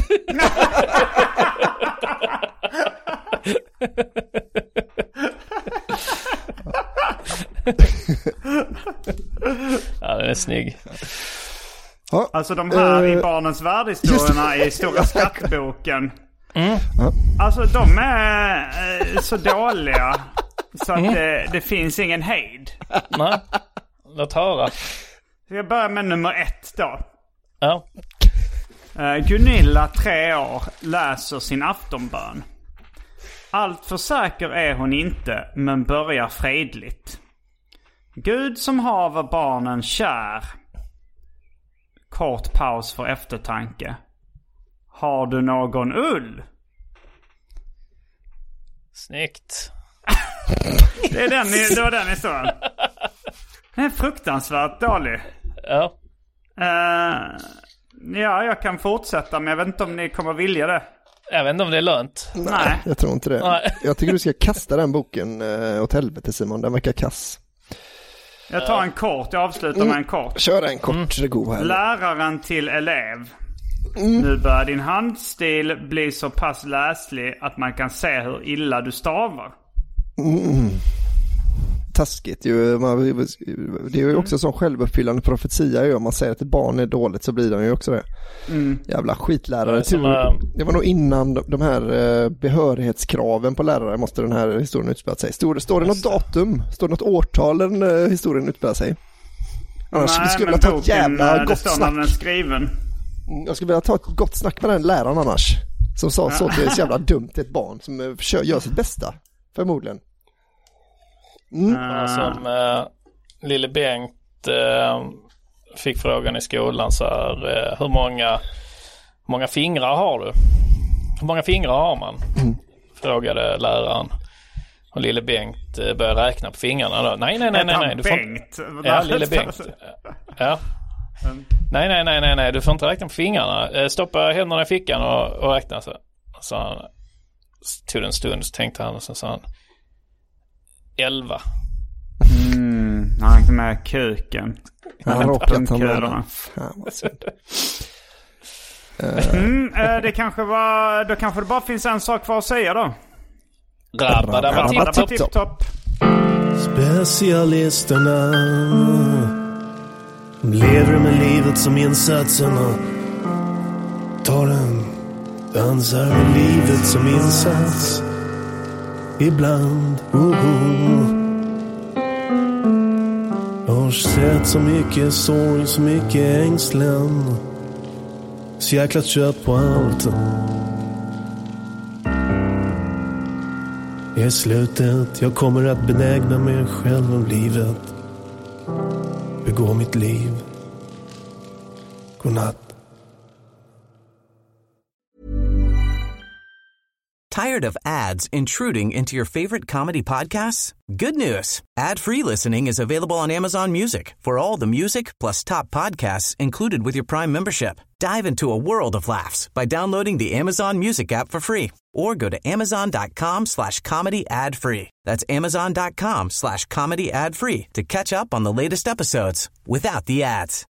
S5: Ja, den är snygg.
S6: Ja. Alltså de här uh, i Barnens värld-historierna i Stora skattboken. Mm. Alltså de är uh, så dåliga så att mm. det, det finns ingen hejd.
S5: Nej, låt höra.
S6: Så jag börjar med nummer ett då.
S5: Ja.
S6: Uh, Gunilla, tre år, läser sin aftonbön. Allt för säker är hon inte, men börjar fredligt. Gud som haver barnen kär. Kort paus för eftertanke. Har du någon ull?
S5: Snyggt.
S6: Det är den, det var den historien. Den är fruktansvärt dålig.
S5: Ja.
S6: Uh, ja, jag kan fortsätta, men jag vet inte om ni kommer vilja det.
S5: Jag vet inte om det är lönt.
S7: Nej, jag tror inte det. Nej. Jag tycker du ska kasta den boken uh, åt helvete, Simon. Den verkar kass.
S6: Jag tar en kort, jag avslutar mm. med en kort.
S7: Kör en kort, mm. det går här.
S6: Läraren till elev. Mm. Nu börjar din handstil bli så pass läslig att man kan se hur illa du stavar.
S7: Mm. Taskigt ju. Det är ju också sån självuppfyllande profetia. Om man säger att ett barn är dåligt så blir de ju också det. Mm. Jävla skitlärare. Det, är... det var nog innan de här behörighetskraven på lärare måste den här historien utspela sig. Står, står det något datum? Står det något årtal den historien utspelar sig? Annars
S6: Nej,
S7: skulle vilja ta ett jävla gott snack.
S6: Den är skriven.
S7: Jag skulle vilja ta ett gott snack med den läraren annars. Som sa så att det är så jävla dumt ett barn som gör sitt bästa. Förmodligen.
S5: Mm. Ja, som eh, lille Bengt eh, fick frågan i skolan så här, eh, hur många många fingrar har du? Hur många fingrar har man? Mm. Frågade läraren. Och lille Bengt eh, började räkna på fingrarna då. Nej, nej, nej, nej, nej. Du får...
S6: Bengt?
S5: Ja, lille Bengt. Ja. Mm. Nej, nej, nej, nej, nej. Du får inte räkna på fingrarna. Eh, stoppa händerna i fickan och, och räkna så. Så han tog en stund så tänkte han och så sa han elva.
S6: Mm, han har inte med kuken.
S7: Han har råkat ta med den. Fan vad synd.
S6: mm, äh, det kanske var, då kanske det bara finns en sak kvar att säga då.
S5: Rabba
S6: tipp-topp.
S10: Specialisterna lever med livet som insatserna. Tar en dansar med livet som insats. Ibland, oh-oh. Jag har sett så mycket sorg, så mycket ängslan. Så jäkla trött på allt. I slutet, jag kommer att benägna mig själv om livet. Begå mitt liv. Godnatt.
S1: Tired of ads intruding into your favorite comedy podcasts? Good news. Ad-free listening is available on Amazon Music for all the music plus top podcasts included with your Prime membership. Dive into a world of laughs by downloading the Amazon Music app for free or go to amazon.com slash comedy ad free. That's amazon.com slash comedy ad free to catch up on the latest episodes without the ads.